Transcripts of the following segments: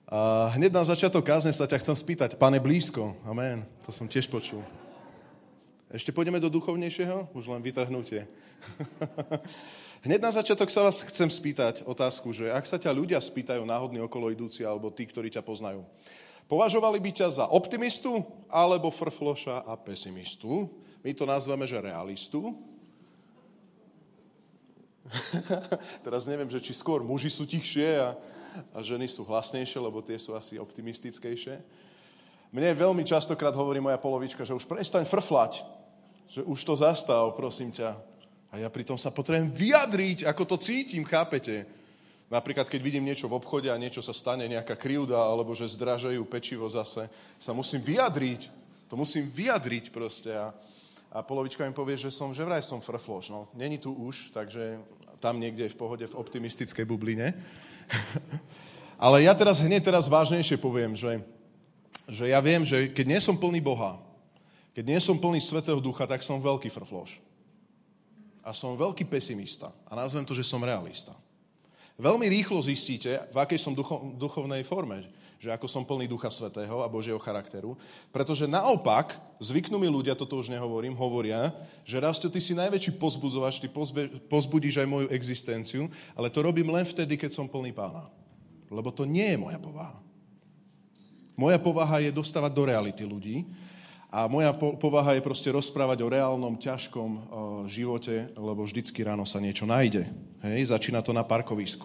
A hneď na začiatok kázne sa ťa chcem spýtať, Pane, blízko, amen, to som tiež počul. Ešte pôjdeme do duchovnejšieho? Už len vytrhnutie. Hneď na začiatok sa vás chcem spýtať otázku, že ak sa ťa ľudia spýtajú náhodní okolo idúci alebo tí, ktorí ťa poznajú, považovali by ťa za optimistu alebo frfloša a pesimistu? My to nazveme, že realistu. Teraz neviem, že či skôr muži sú tichšie a ženy sú hlasnejšie, lebo tie sú asi optimistickejšie. Mne veľmi častokrát hovorí moja polovička, že už prestaň frflať, že už to zastav, prosím ťa. A ja pritom sa potrebujem vyjadriť, ako to cítim, chápete? Napríklad, keď vidím niečo v obchode a niečo sa stane, nejaká krivda, alebo že zdražajú pečivo zase, sa musím vyjadriť. To musím vyjadriť proste. A polovička mi povie, že vraj som frfloš. No, není tu už, takže tam niekde v pohode, v optimistickej bubline. Ale ja teraz vážnejšie poviem, že ja viem, že keď nie som plný Boha, keď nie som plný Svätého Ducha, tak som veľký frfloš. A som veľký pesimista. A nazvem to, že som realista. Veľmi rýchlo zistíte, v akej som duchovnej forme, že ako som plný Ducha Svätého a Božieho charakteru, pretože naopak, zvyknú mi ľudia, toto už nehovorím, hovoria, že Rasto, ty si najväčší pozbudzovač, ty pozbudíš aj moju existenciu, ale to robím len vtedy, keď som plný Pána. Lebo to nie je moja povaha. Moja povaha je dostávať do reality ľudí a moja povaha je proste rozprávať o reálnom, ťažkom živote, lebo vždycky ráno sa niečo nájde. Hej, začína to na parkovisku.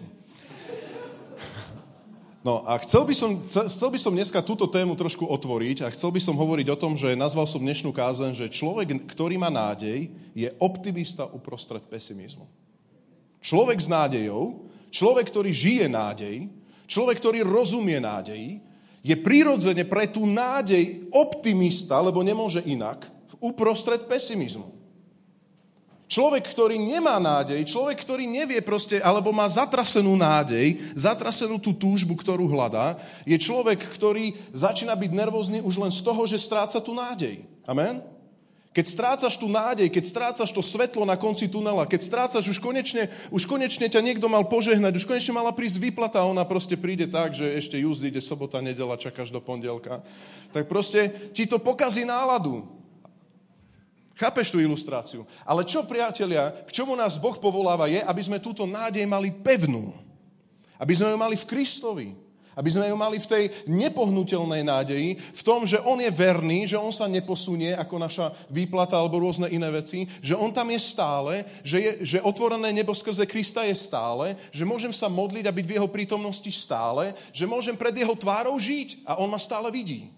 No a chcel by som dneska túto tému trošku otvoriť a chcel by som hovoriť o tom, že nazval som dnešnú kázeň, že človek, ktorý má nádej, je optimista uprostred pesimizmu. Človek s nádejou, človek, ktorý žije nádej, človek, ktorý rozumie nádeji, je prirodzene pre tú nádej optimista, lebo nemôže inak, uprostred pesimizmu. Človek, ktorý nemá nádej, človek, ktorý nevie proste, alebo má zatrasenú nádej, zatrasenú tú túžbu, ktorú hľadá, je človek, ktorý začína byť nervózny už len z toho, že stráca tú nádej. Amen? Keď strácaš tú nádej, keď strácaš to svetlo na konci tunela, keď strácaš už konečne ťa niekto mal požehnať, už konečne mala prísť výplata a ona proste príde tak, že ešte ide sobota, nedeľa, čakáš do pondelka, tak proste ti to pokazí náladu. Chápeš tú ilustráciu? Ale čo, priatelia, k čomu nás Boh povoláva je, aby sme túto nádej mali pevnú. Aby sme ju mali v Kristovi. Aby sme ju mali v tej nepohnutelnej nádeji, v tom, že on je verný, že on sa neposunie ako naša výplata alebo rôzne iné veci, že on tam je stále, že otvorené nebo skrze Krista je stále, že môžem sa modliť a byť v jeho prítomnosti stále, že môžem pred jeho tvárou žiť a on ma stále vidí.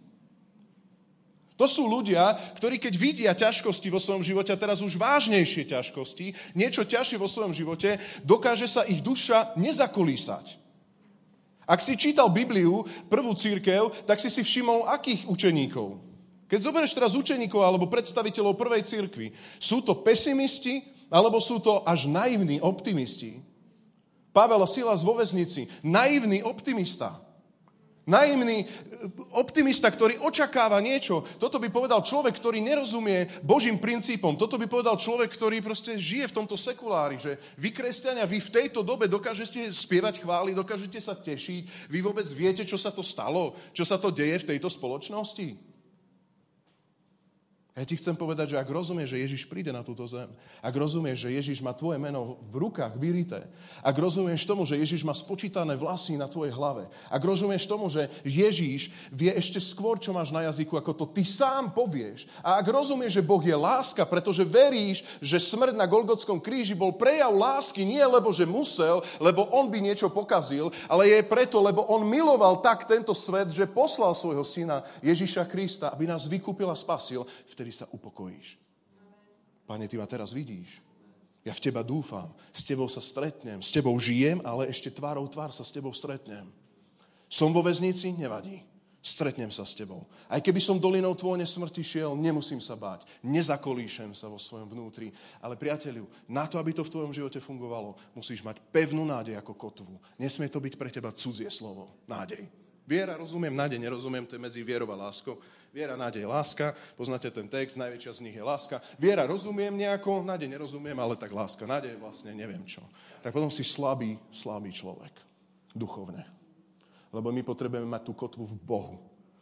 To sú ľudia, ktorí keď vidia ťažkosti vo svojom živote, a teraz už vážnejšie ťažkosti, niečo ťažšie vo svojom živote, dokáže sa ich duša nezakolísať. Ak si čítal Bibliu, prvú cirkev, tak si všimol, akých učeníkov. Keď zoberieš teraz učeníkov alebo predstaviteľov prvej cirkvi, sú to pesimisti, alebo sú to až naivní optimisti. Pavel a Silas vo väznici, naivný optimista. Naivný optimista, ktorý očakáva niečo. Toto by povedal človek, ktorý nerozumie Božím princípom. Toto by povedal človek, ktorý proste žije v tomto sekulári, že vy, kresťania, vy v tejto dobe dokážete spievať chvály, dokážete sa tešiť. Vy vôbec viete, čo sa to stalo? Čo sa to deje v tejto spoločnosti? Ja ti chcem povedať, že ak rozumieš, že Ježiš príde na túto zem, ak rozumieš, že Ježiš má tvoje meno v rukách vyrité, ak rozumieš tomu, že Ježiš má spočítané vlasy na tvojej hlave, ak rozumieš tomu, že Ježiš vie ešte skôr, čo máš na jazyku, ako to ty sám povieš, a ak rozumieš, že Boh je láska, pretože veríš, že smrť na Golgotskom kríži bol prejav lásky, nie lebo, že musel, lebo on by niečo pokazil, ale je preto, lebo on miloval tak tento svet, že poslal svojho syna Ježiša Krista, aby nás vykúpil a spasil, vtedy sa upokojíš. Pane, ty ma teraz vidíš. Ja v teba dúfam. S tebou sa stretnem. S tebou žijem, ale ešte tvárou tvár sa s tebou stretnem. Som vo väznici? Nevadí. Stretnem sa s tebou. Aj keby som dolinou tvojne smrti šiel, nemusím sa báť. Nezakolíšem sa vo svojom vnútri. Ale priateľu, na to, aby to v tvojom živote fungovalo, musíš mať pevnú nádej ako kotvu. Nesmie to byť pre teba cudzie slovo. Nádej. Viera, rozumiem, nádej, nerozumiem, to je medzi vierou a láskou. Viera, nádej, láska, poznáte ten text, najväčšia z nich je láska. Viera, rozumiem nejako, nádej, nerozumiem, ale tak láska, nádej, vlastne neviem čo. Tak potom si slabý človek, duchovne. Lebo my potrebujeme mať tú kotvu v Bohu.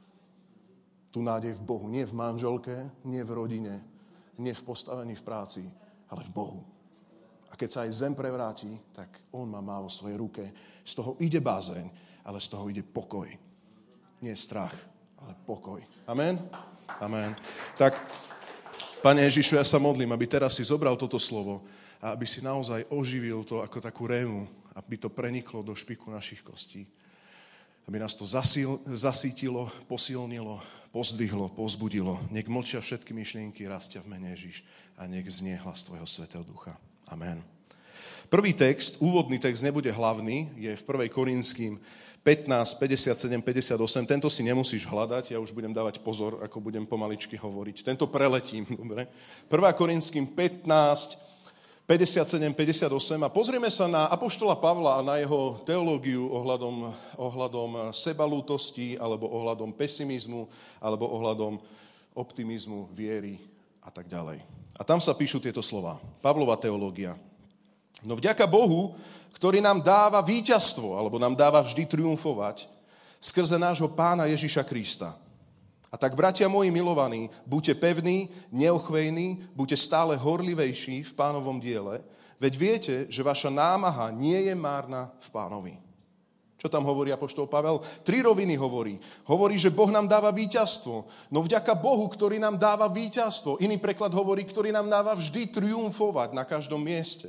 Tú nádej v Bohu. Nie v manželke, nie v rodine, nie v postavení v práci, ale v Bohu. A keď sa aj zem prevráti, tak on ma má vo svojej ruke. Z toho ide bázeň, ale z toho ide pokoj. Nie strach, ale pokoj. Amen? Amen. Tak, Pane Ježišu, ja sa modlím, aby teraz si zobral toto slovo a aby si naozaj oživil to ako takú rému, aby to preniklo do špiku našich kostí. Aby nás to zasítilo, posilnilo, pozdvihlo, povzbudilo. Nech mlčia všetky myšlienky, rastia v mene Ježiš a nech znie hlas Tvojho Svätého Ducha. Amen. Prvý text, úvodný text nebude hlavný, je v 1. Korinským 15, 57, 58. Tento si nemusíš hľadať, ja už budem dávať pozor, ako budem pomaličky hovoriť. Tento preletím, dobre? 1. Korinským 15, 57, 58 a pozrieme sa na apoštola Pavla a na jeho teológiu ohľadom sebalútosti alebo ohľadom pesimizmu alebo ohľadom optimizmu, viery a tak ďalej. A tam sa píšu tieto slová. Pavlova teológia. No vďaka Bohu, ktorý nám dáva víťazstvo alebo nám dáva vždy triumfovať skrze nášho Pána Ježiša Krista. A tak, bratia moji milovaní, buďte pevní, neochvejní, buďte stále horlivejší v Pánovom diele, veď viete, že vaša námaha nie je márna v Pánovi. Čo tam hovorí apoštol Pavel? 3 roviny hovorí. Hovorí, že Boh nám dáva víťazstvo. No vďaka Bohu, ktorý nám dáva víťazstvo. Iný preklad hovorí, ktorý nám dáva vždy triumfovať na každom mieste.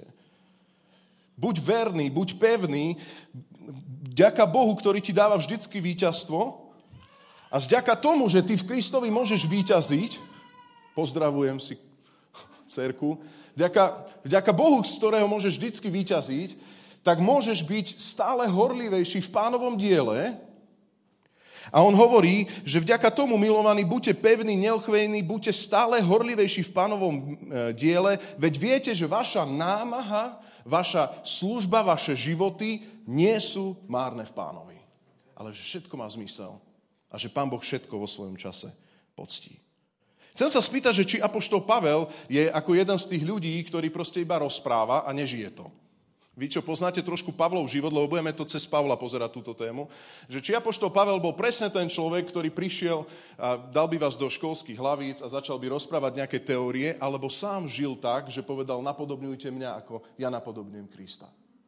Buď verný, buď pevný, vďaka Bohu, ktorý ti dáva vždycky víťazstvo. A vďaka tomu, že ty v Kristovi môžeš víťaziť, pozdravujem si dcerku, vďaka Bohu, z ktorého môžeš vždycky víťaziť, tak môžeš byť stále horlivejší v Pánovom diele. A on hovorí, že vďaka tomu, milovaní, buďte pevní, neochvejní, buďte stále horlivejší v Pánovom diele, veď viete, že vaša námaha, vaša služba, vaše životy nie sú márne v Pánovi. Ale že všetko má zmysel. A že Pán Boh všetko vo svojom čase poctí. Chcem sa spýtať, že či apoštol Pavel je ako jeden z tých ľudí, ktorý proste iba rozpráva a nežije to. Vy, čo poznáte trošku Pavlov život, lebo budeme to cez Pavla pozerať túto tému, že či apoštol Pavel bol presne ten človek, ktorý prišiel a dal by vás do školských hlavíc a začal by rozprávať nejaké teórie, alebo sám žil tak, že povedal, napodobňujte mňa, ako ja napodobňujem Krista.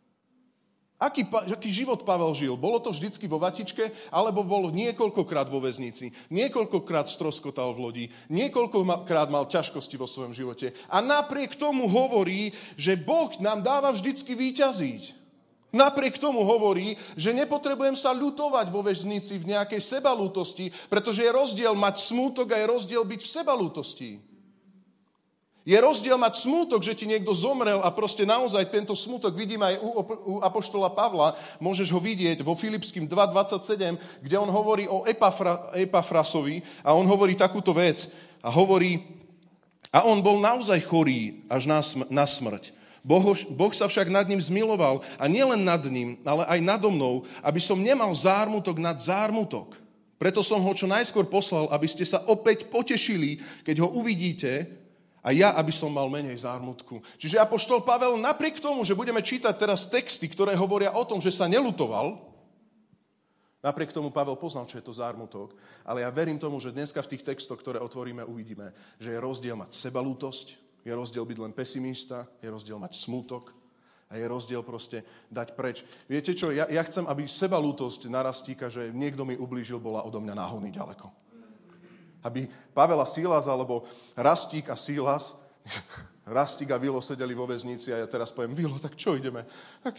Aký život Pavel žil? Bolo to vždycky vo vatičke, alebo bol niekoľkokrát vo väznici, niekoľkokrát stroskotal v lodi, niekoľkokrát mal ťažkosti vo svojom živote. A napriek tomu hovorí, že Boh nám dáva vždycky víťaziť. Napriek tomu hovorí, že nepotrebujem sa ľutovať vo väznici v nejakej sebalútosti, pretože je rozdiel mať smútok a je rozdiel byť v sebalútosti. Je rozdiel mať smútok, že ti niekto zomrel a proste naozaj tento smútok vidíme aj u apoštola Pavla. Môžeš ho vidieť vo Filipským 2.27, kde on hovorí o Epafrasovi a on hovorí takúto vec. A hovorí, a on bol naozaj chorý až na smrť. Boh sa však nad ním zmiloval a nielen nad ním, ale aj nado mnou, aby som nemal zármutok nad zármutok. Preto som ho čo najskôr poslal, aby ste sa opäť potešili, keď ho uvidíte, a ja, aby som mal menej zármutku. Čiže apoštol Pavel, napriek tomu, že budeme čítať teraz texty, ktoré hovoria o tom, že sa neľutoval, napriek tomu Pavel poznal, čo je to zármutok, ale ja verím tomu, že dneska v tých textoch, ktoré otvoríme, uvidíme, že je rozdiel mať sebalútosť, je rozdiel byť len pesimista, je rozdiel mať smútok a je rozdiel proste dať preč. Viete čo, ja chcem, aby sebalútosť narastíka, že niekto mi ublížil, bola odo mňa náhodný ďaleko. Aby Pavel a Sílas, alebo Rastík a Sílas, Rastík a Vilo sedeli vo väznici a ja teraz poviem, Vilo, tak čo ideme?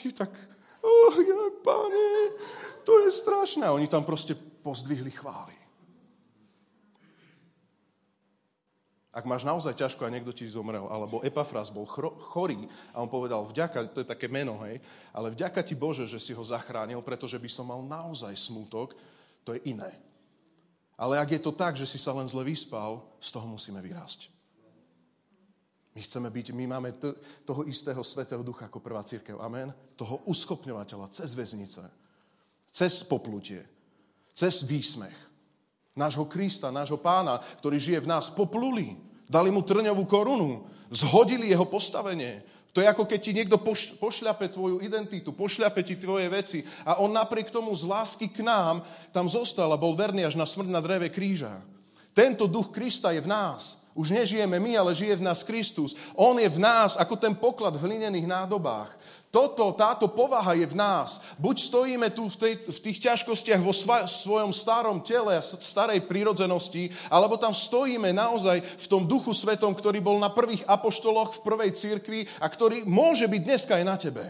Pane, to je strašné. A oni tam proste pozdvihli chvály. Ak máš naozaj ťažko a niekto ti zomrel, alebo Epafras bol chorý a on povedal, vďaka, to je také meno, hej, ale vďaka ti Bože, že si ho zachránil, pretože by som mal naozaj smútok, to je iné. Ale ak je to tak, že si sa len zle vyspal, z toho musíme vyrásť. My máme toho istého Svätého Ducha ako prvá cirkev. Amen. Toho uschopňovateľa cez väznice, cez poplutie, cez výsmech. Nášho Krista, nášho Pána, ktorý žije v nás, popluli. Dali mu trňovú korunu, zhodili jeho postavenie, To je ako keď ti niekto pošľape tvoju identitu, pošľape ti tvoje veci a on napriek tomu z lásky k nám tam zostal a bol verný až na smrť na dreve kríža. Tento duch Krista je v nás. Už nežijeme my, ale žije v nás Kristus. On je v nás ako ten poklad v hlinených nádobách. Táto povaha je v nás. Buď stojíme tu v tých ťažkostiach vo svojom starom tele a starej prírodzenosti, alebo tam stojíme naozaj v tom Duchu Svetom, ktorý bol na prvých apoštoloch v prvej cirkvi a ktorý môže byť dneska aj na tebe.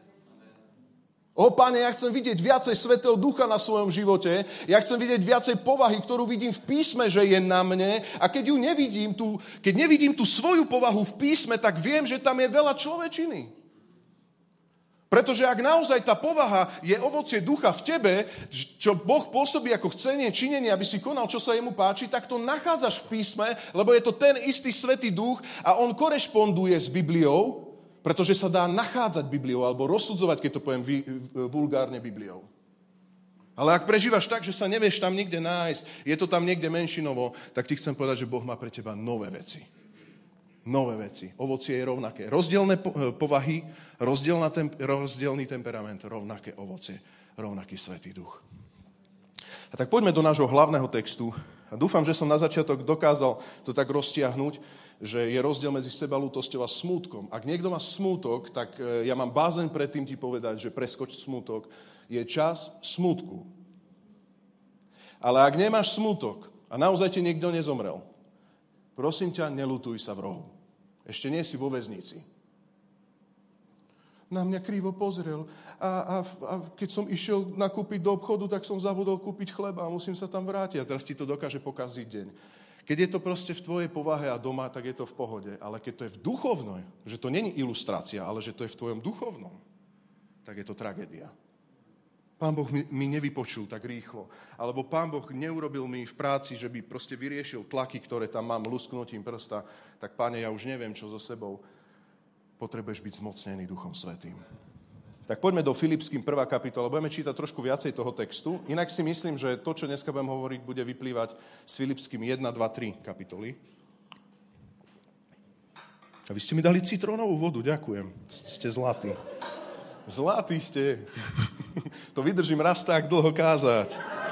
Pane, ja chcem vidieť viacej Svätého Ducha na svojom živote, ja chcem vidieť viacej povahy, ktorú vidím v písme, že je na mne a keď nevidím tú svoju povahu v písme, tak viem, že tam je veľa človečiny. Pretože ak naozaj tá povaha je ovocie ducha v tebe, čo Boh pôsobí ako chcenie, činenie, aby si konal, čo sa jemu páči, tak to nachádzaš v písme, lebo je to ten istý Svätý Duch a on korešponduje s Bibliou, pretože sa dá nachádzať Bibliou alebo rozsudzovať, keď to poviem vulgárne Bibliou. Ale ak prežívaš tak, že sa nevieš tam nikde nájsť, je to tam niekde menšinovo, tak ti chcem povedať, že Boh má pre teba nové veci. Nové veci. Ovocie je rovnaké. Rozdielne povahy, rozdielný temperament, rovnaké ovocie, rovnaký Svätý Duch. A tak poďme do nášho hlavného textu. A dúfam, že som na začiatok dokázal to tak roztiahnuť, že je rozdiel medzi sebalútosťou a smútkom. Ak niekto má smútok, tak ja mám bázeň predtým ti povedať, že preskoč smútok. Je čas smútku. Ale ak nemáš smútok a naozaj ti niekto nezomrel, prosím ťa, neľutuj sa v rohu. Ešte nie si vo väznici. Na mňa krivo pozrel a keď som išiel nakúpiť do obchodu, tak som zabudol kúpiť chleba a musím sa tam vrátiť. A teraz ti to dokáže pokaziť deň. Keď je to proste v tvojej povahe a doma, tak je to v pohode. Ale keď to je v duchovnom, že to není ilustrácia, ale že to je v tvojom duchovnom, tak je to tragédia. Pán Boh mi nevypočul tak rýchlo. Alebo Pán Boh neurobil mi v práci, že by proste vyriešil tlaky, ktoré tam mám lusknutím prsta. Tak Páne, ja už neviem, čo so sebou. Potrebuješ byť zmocnený Duchom Svätým. Tak poďme do Filipským 1. kapitola. Budeme čítať trošku viacej toho textu. Inak si myslím, že to, čo dneska budem hovoriť, bude vyplývať z Filipským 1, 2, 3 kapitoly. A vy ste mi dali citrónovú vodu, ďakujem. Ste zlatí. Zlatí ste. To vydržím raz tak dlho kázať.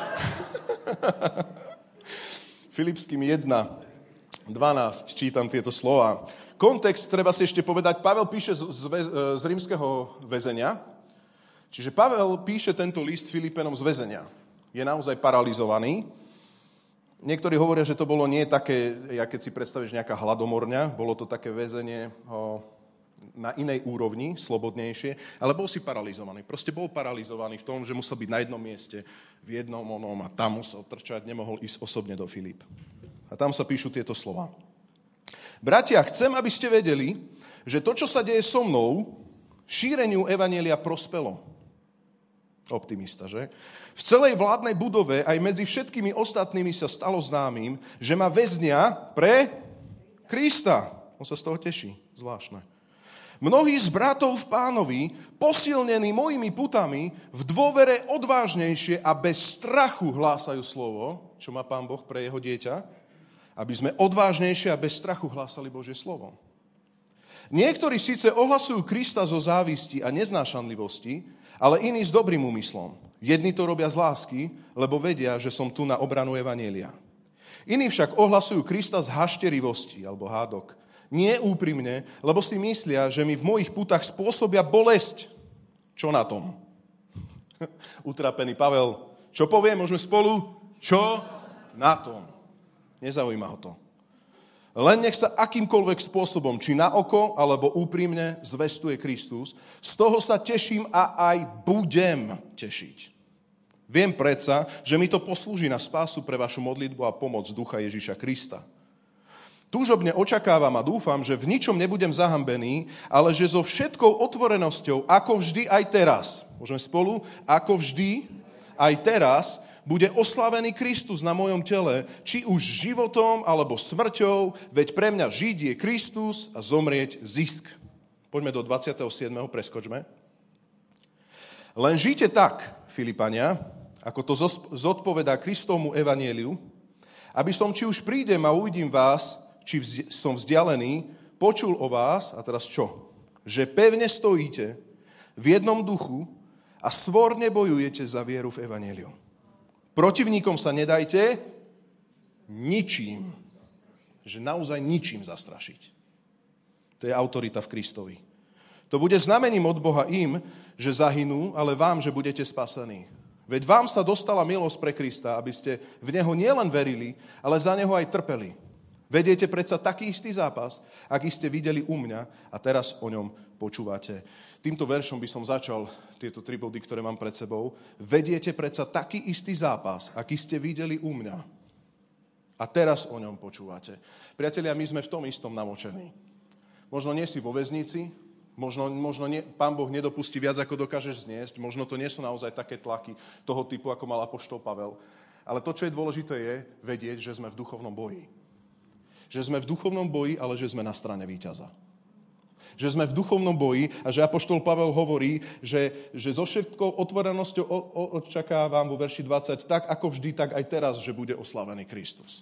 Filipským 1, 12 čítam tieto slova. Kontext treba si ešte povedať. Pavel píše z rímskeho väzenia. Čiže Pavel píše tento list Filipenom z väzenia. Je naozaj paralizovaný. Niektorí hovoria, že to bolo nie také, keď si predstavíš nejaká hladomorňa, bolo to také väzenie na inej úrovni, slobodnejšie, ale bol si paralizovaný. Proste bol paralizovaný v tom, že musel byť na jednom mieste, v jednom onom a tam musel trčať, nemohol ísť osobne do Filip. A tam sa píšu tieto slova. Bratia, chcem, aby ste vedeli, že to, čo sa deje so mnou, šíreniu evanjelia prospelo. Optimista, že? V celej vládnej budove aj medzi všetkými ostatnými sa stalo známym, že ma väznia pre Krista. On sa z toho teší, zvláštne. Mnohí z bratov v Pánovi, posilnení mojimi putami, v dôvere odvážnejšie a bez strachu hlásajú slovo, čo má Pán Boh pre jeho dieťa, aby sme odvážnejšie a bez strachu hlásali Božie slovo. Niektorí síce ohlasujú Krista zo závisti a neznášanlivosti, ale iní s dobrým úmyslom. Jedni to robia z lásky, lebo vedia, že som tu na obranu evanjelia. Iní však ohlasujú Krista z hašterivosti alebo hádok. Nie úprimne, lebo si myslia, že mi v mojich putách spôsobia bolesť. Čo na tom? Utrapený Pavel. Čo povie? Môžeme spolu? Čo na tom? Nezaujíma ho to. Len nech sa akýmkoľvek spôsobom, či na oko, alebo úprimne zvestuje Kristus. Z toho sa teším a aj budem tešiť. Viem predsa, že mi to poslúži na spásu pre vašu modlitbu a pomoc Ducha Ježiša Krista. Túžobne očakávam a dúfam, že v ničom nebudem zahambený, ale že so všetkou otvorenosťou, ako vždy aj teraz, môžeme spolu, ako vždy aj teraz, bude oslávený Kristus na mojom tele, či už životom alebo smrťou, veď pre mňa žiť je Kristus a zomrieť zisk. Poďme do 27. preskočme. Len žite tak, Filipania, ako to zodpovedá Kristovmu evanjeliu, aby som, či už prídem a uvidím vás, či som vzdialený, počul o vás, a teraz čo? že pevne stojíte v jednom duchu a svorne bojujete za vieru v evanjelium. Protivníkom sa nedajte ničím, že naozaj ničím zastrašiť. To je autorita v Kristovi. To bude znamením od Boha im, že zahynú, ale vám, že budete spasení. Veď vám sa dostala milosť pre Krista, aby ste v Neho nielen verili, ale za Neho aj trpeli. Vediete predsa taký istý zápas, aký ste videli u mňa a teraz o ňom počúvate. Týmto veršom by som začal tieto 3 body, ktoré mám pred sebou. Vediete predsa taký istý zápas, aký ste videli u mňa a teraz o ňom počúvate. Priatelia, my sme v tom istom namočení. Možno nie si vo väznici, možno Pán Boh nedopustí viac, ako dokážeš zniesť, možno to nie sú naozaj také tlaky toho typu, ako mal apoštol Pavel. Ale to, čo je dôležité, je vedieť, že sme v duchovnom boji. Že sme v duchovnom boji, ale že sme na strane víťaza. Že sme v duchovnom boji a že apoštol Pavel hovorí, že so všetkou otvorenosťou očakávam vo verši 20, tak ako vždy, tak aj teraz, že bude oslavený Kristus.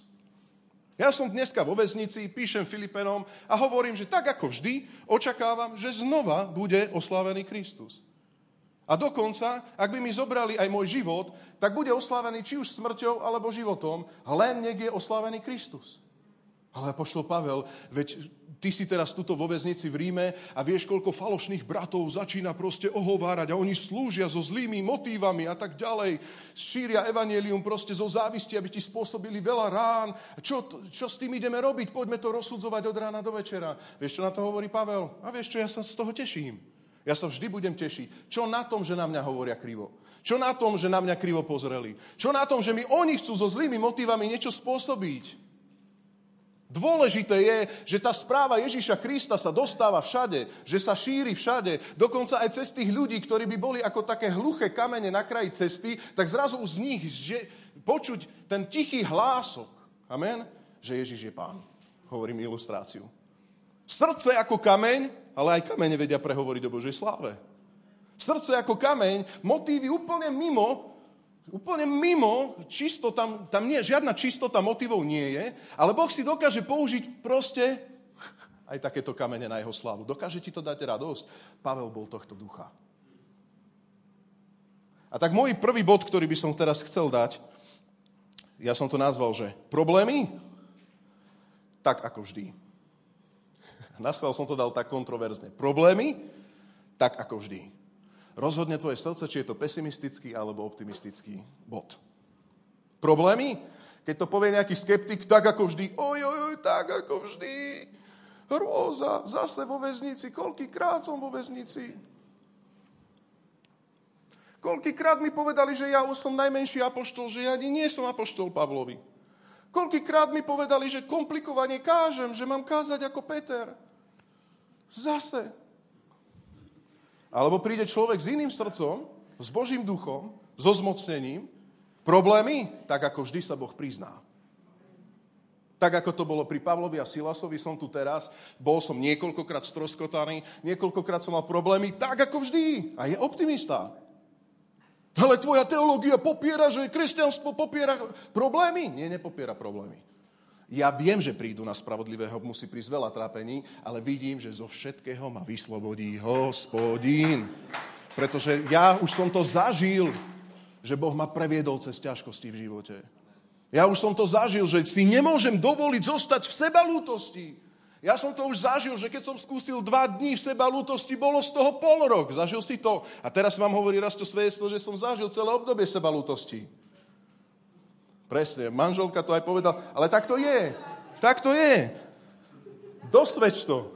Ja som dneska vo väznici, píšem Filipenom a hovorím, že tak ako vždy očakávam, že znova bude oslavený Kristus. A dokonca, ak by mi zobrali aj môj život, tak bude oslavený či už smrťou alebo životom, len nech je oslavený Kristus. Ale apoštol Pavel, veď ty si teraz tuto vo väznici v Ríme a vieš, koľko falošných bratov začína proste ohovárať a oni slúžia so zlými motívami a tak ďalej. Šíria evanjelium proste zo závisti, aby ti spôsobili veľa rán. Čo s tým ideme robiť? Poďme to rozsudzovať od rána do večera. Vieš, čo na to hovorí Pavel? A vieš čo, ja sa z toho teším. Ja sa vždy budem tešiť. Čo na tom, že na mňa hovoria krivo? Čo na tom, že na mňa krivo pozreli? Čo na tom, že mi oni chcú so zlými motívami niečo spôsobiť? Dôležité je, že tá správa Ježiša Krista sa dostáva všade, že sa šíri všade, dokonca aj cez tých ľudí, ktorí by boli ako také hluché kamene na kraji cesty, tak zrazu z nich počuť ten tichý hlások. Amen? Že Ježiš je Pán. Hovorím ilustráciu. Srdce ako kameň, ale aj kamene vedia prehovoriť o Božej sláve. Srdce ako kameň, motívy úplne mimo, čisto tam nie, žiadna čistota motivov nie je, ale Boh si dokáže použiť proste aj takéto kamene na jeho slávu. Dokáže ti to dať radosť? Pavel bol tohto ducha. A tak môj prvý bod, ktorý by som teraz chcel dať, ja som to nazval, že problémy, tak ako vždy. Naschvál som to dal tak kontroverzne. Problémy, tak ako vždy. Rozhodne tvoje srdce, či je to pesimistický alebo optimistický bod. Problémy? Keď to povie nejaký skeptik, tak ako vždy. Tak ako vždy. Hrôza, zase vo väznici. Koľkýkrát som vo väznici? Koľkýkrát mi povedali, že ja už som najmenší apoštol, že ja ani nie som apoštol Pavlovi. Koľkýkrát mi povedali, že komplikovane kážem, že mám kázať ako Peter. Zase. Alebo príde človek s iným srdcom, s Božím duchom, so zmocnením, problémy, tak ako vždy sa Boh prizná. Tak ako to bolo pri Pavlovi a Silasovi, som tu teraz, bol som niekoľkokrát stroskotaný, niekoľkokrát som mal problémy, tak ako vždy. A je optimista. Ale tvoja teológia popiera, že kresťanstvo popiera problémy? Nie, nepopiera problémy. Ja viem, že prídu na spravodlivého, musí prísť veľa trápení, ale vidím, že zo všetkého ma vyslobodí Hospodín. Pretože ja už som to zažil, že Boh ma previedol cez ťažkosti v živote. Ja už som to zažil, že si nemôžem dovoliť zostať v sebalútosti. Ja som to už zažil, že keď som skúsil 2 dní v sebalútosti, bolo z toho pol rok. Zažil si to. A teraz vám hovorí Rasto svedectvo, že som zažil celé obdobie sebalútosti. Presne, manželka to aj povedala, ale tak to je. Tak to je. Dosvedč to.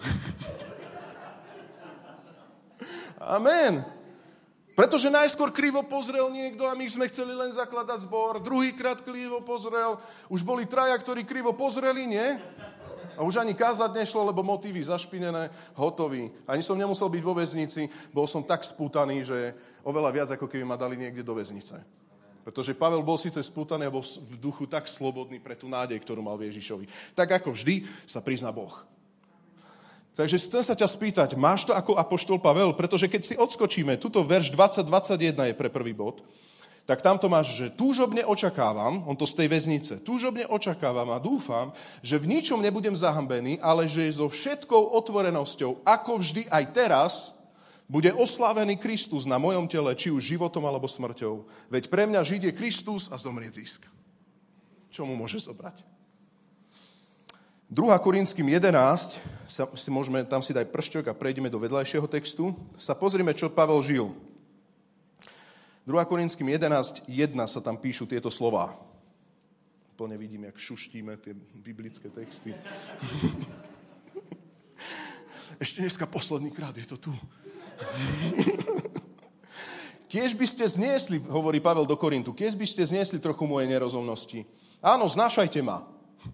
Amen. Pretože najskôr krivo pozrel niekto a my sme chceli len zakladať zbor, druhýkrát krivo pozrel, už boli 3, ktorí krivo pozreli, nie? A už ani kázať nešlo, lebo motívy zašpinené, hotový. Ani som nemusel byť vo väznici, bol som tak spútaný, že oveľa viac, ako keby ma dali niekde do väznice. Pretože Pavel bol síce spútaný a bol v duchu tak slobodný pre tú nádej, ktorú mal v Ježišovi. Tak ako vždy sa prizná Boh. Takže chcem sa ťa spýtať, máš to ako apoštol Pavel? Pretože keď si odskočíme, tuto verš 20-21 je pre prvý bod, tak tam to máš, že túžobne očakávam, on to z tej väznice, túžobne očakávam a dúfam, že v ničom nebudem zahambený, ale že so všetkou otvorenosťou, ako vždy aj teraz, bude oslávený Kristus na mojom tele, či už životom alebo smrťou. Veď pre mňa žiť je Kristus a zomrieť zisk. Čo mu môže zobrať? 2. Korinským 11, tam si daj pršťok a prejdeme do vedľajšieho textu, sa pozrime, čo Pavel žil. 2. Korinským 11.1 sa tam píšu tieto slová. Plne vidím, jak šuštíme tie biblické texty. Ešte dneska posledný krát je to tu. Kiež by ste zniesli, hovorí Pavel do Korintu, kiež by ste zniesli trochu mojej nerozumnosti. Áno, znášajte ma.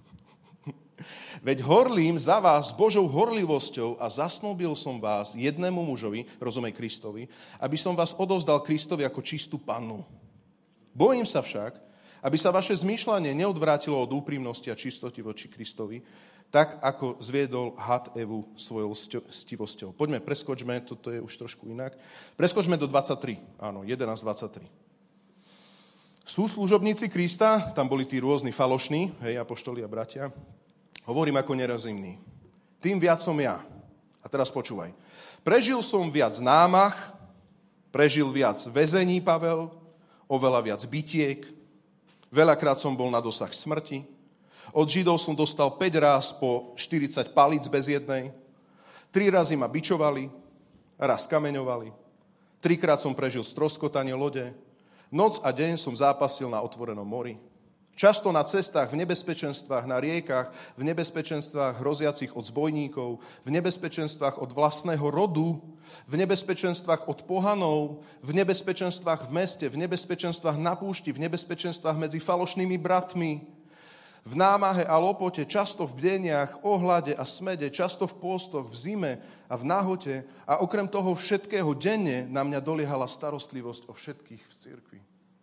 Veď horlím za vás s Božou horlivosťou a zasnúbil som vás jednému mužovi, rozumej Kristovi, aby som vás odovzdal Kristovi ako čistú pannu. Bojím sa však, aby sa vaše zmýšľanie neodvrátilo od úprimnosti a čistoty voči Kristovi, tak ako zviedol had Evu svojou stivosťou. Poďme, preskočme, toto je už trošku inak. Preskočme do 23, áno, 11.23. Sú služobníci Krista, tam boli tí rôzni falošní, hej, apoštoli a bratia. Hovorím ako nerozumný. Tým viac som ja. A teraz počúvaj. Prežil som viac námach, prežil viac väzení, Pavel, oveľa viac bitiek, veľakrát som bol na dosah smrti, od Židov som dostal 5 ráz po 40 palíc bez jednej, 3 razy ma bičovali, raz kameňovali, 3-krát som prežil stroskotanie lode, noc a deň som zápasil na otvorenom mori, často na cestách, v nebezpečenstvách, na riekach, v nebezpečenstvách hroziacich od zbojníkov, v nebezpečenstvách od vlastného rodu, v nebezpečenstvách od pohanov, v nebezpečenstvách v meste, v nebezpečenstvách na púšti, v nebezpečenstvách medzi falošnými bratmi, v námahe a lopote, často v bdeniach, ohlade a smede, často v pôstoch, v zime a v nahote a okrem toho všetkého denne na mňa doliehala starostlivosť o všetkých v cirkvi.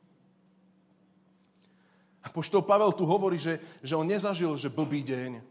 Apoštol Pavel tu hovorí, že on nezažil, že blbý deň.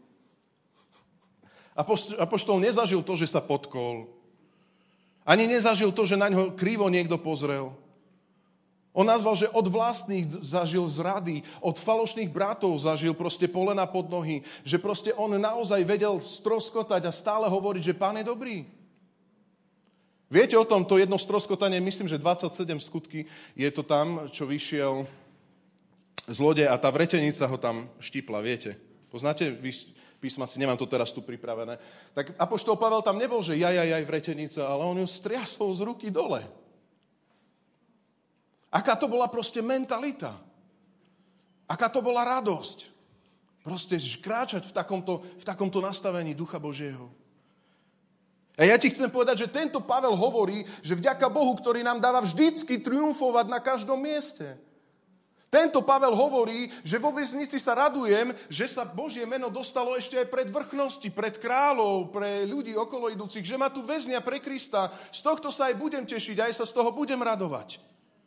Apoštol nezažil to, že sa potkol. Ani nezažil to, že na ňo krivo niekto pozrel. On nazval, že od vlastných zažil zrady, od falošných bratov zažil proste polena pod nohy, že proste on naozaj vedel stroskotať a stále hovoriť, že Pán je dobrý. Viete o tom, to jedno stroskotanie, myslím, že 27 skutky je to tam, čo vyšiel z lode a tá vretenica ho tam štípla, viete. Poznáte písmaci, nemám to teraz tu pripravené. Tak apoštol Pavel tam nebol, že jaj, vretenica, ale on ju striasol z ruky dole. Aká to bola proste mentalita. Aká to bola radosť. Proste kráčať v takomto nastavení Ducha Božieho. A ja ti chcem povedať, že tento Pavel hovorí, že vďaka Bohu, ktorý nám dáva vždycky triumfovať na každom mieste. Tento Pavel hovorí, že vo väznici sa radujem, že sa Božie meno dostalo ešte aj pred vrchnosti, pred kráľov, pre ľudí okolo idúcich, že ma tu väznia pre Krista. Z tohto sa aj budem tešiť, aj sa z toho budem radovať.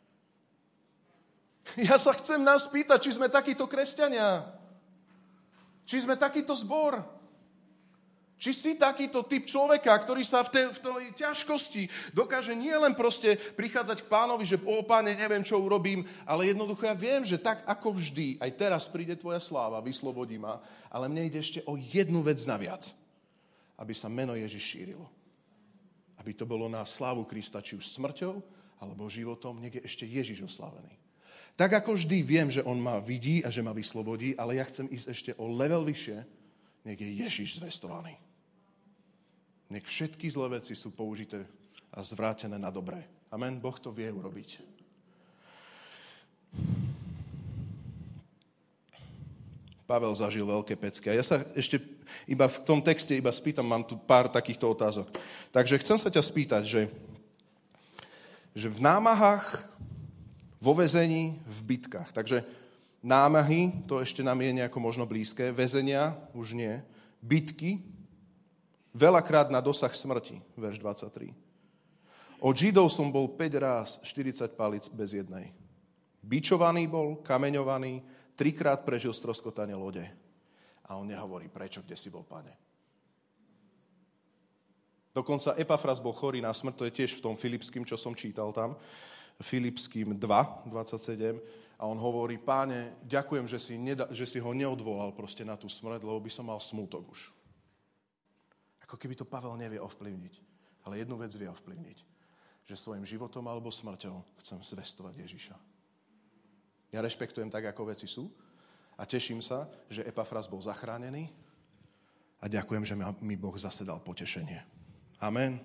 Ja sa chcem nás pýtať, či sme takíto kresťania. Či sme takýto zbor. Či si takýto typ človeka, ktorý sa v tej ťažkosti dokáže nie len proste prichádzať k Pánovi, že Páne, neviem, čo urobím, ale jednoducho ja viem, že tak ako vždy, aj teraz príde tvoja sláva, vyslobodí ma, ale mne ide ešte o jednu vec naviac, aby sa meno Ježiš šírilo. Aby to bolo na slávu Krista, či už smrťou, alebo životom, nech je ešte Ježiš oslávený. Tak ako vždy viem, že on ma vidí a že ma vyslobodí, ale ja chcem ísť ešte o level vyššie, nech je Ježiš zvestovaný. Nech všetky zlé veci sú použité a zvrátené na dobré. Amen. Boh to vie urobiť. Pavel zažil veľké pecky. A ja sa ešte iba v tom texte spýtam, mám tu pár takýchto otázok. Takže chcem sa ťa spýtať, že v námahách, vo väzení, v bitkách. Takže námahy, to ešte nám je nejako možno blízke, väzenia, už nie, bitky, veľakrát na dosah smrti, verš 23. Od Židov som bol 5 ráz 40 palíc bez jednej. Bičovaný bol, kameňovaný, 3-krát prežil stroskotanie lode. A on nehovorí, prečo, kde si bol, Pane. Dokonca Epafras bol chorý na smrť, to je tiež v tom Filipským, čo som čítal tam, Filipským 2:27 a on hovorí, Páne, ďakujem, že si ho neodvolal proste na tú smrť, lebo by som mal smútok už. Ako keby to Pavel nevie ovplyvniť, ale jednu vec vie ovplyvniť, že svojim životom alebo smrťou chcem zvestovať Ježiša. Ja rešpektujem tak, ako veci sú a teším sa, že Epafras bol zachránený a ďakujem, že mi Boh zase dal potešenie. Amen.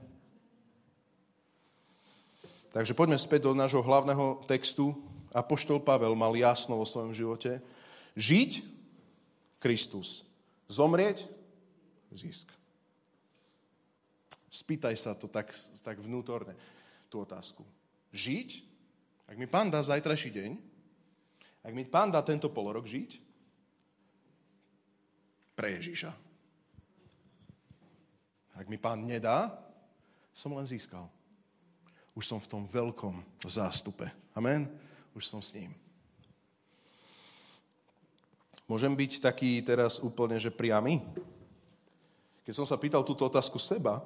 Takže poďme späť do nášho hlavného textu. Apoštol Pavel mal jasno vo svojom živote. Žiť, Kristus. Zomrieť, zisk. Spýtaj sa to tak vnútorne, tú otázku. Žiť, ak mi Pán dá zajtrajší deň, ak mi Pán dá tento polorok žiť, pre Ježiša. Ak mi Pán nedá, som len získal. Už som v tom veľkom zástupe. Amen? Už som s ním. Môžem byť taký teraz úplne, že priamy? Keď som sa pýtal túto otázku seba,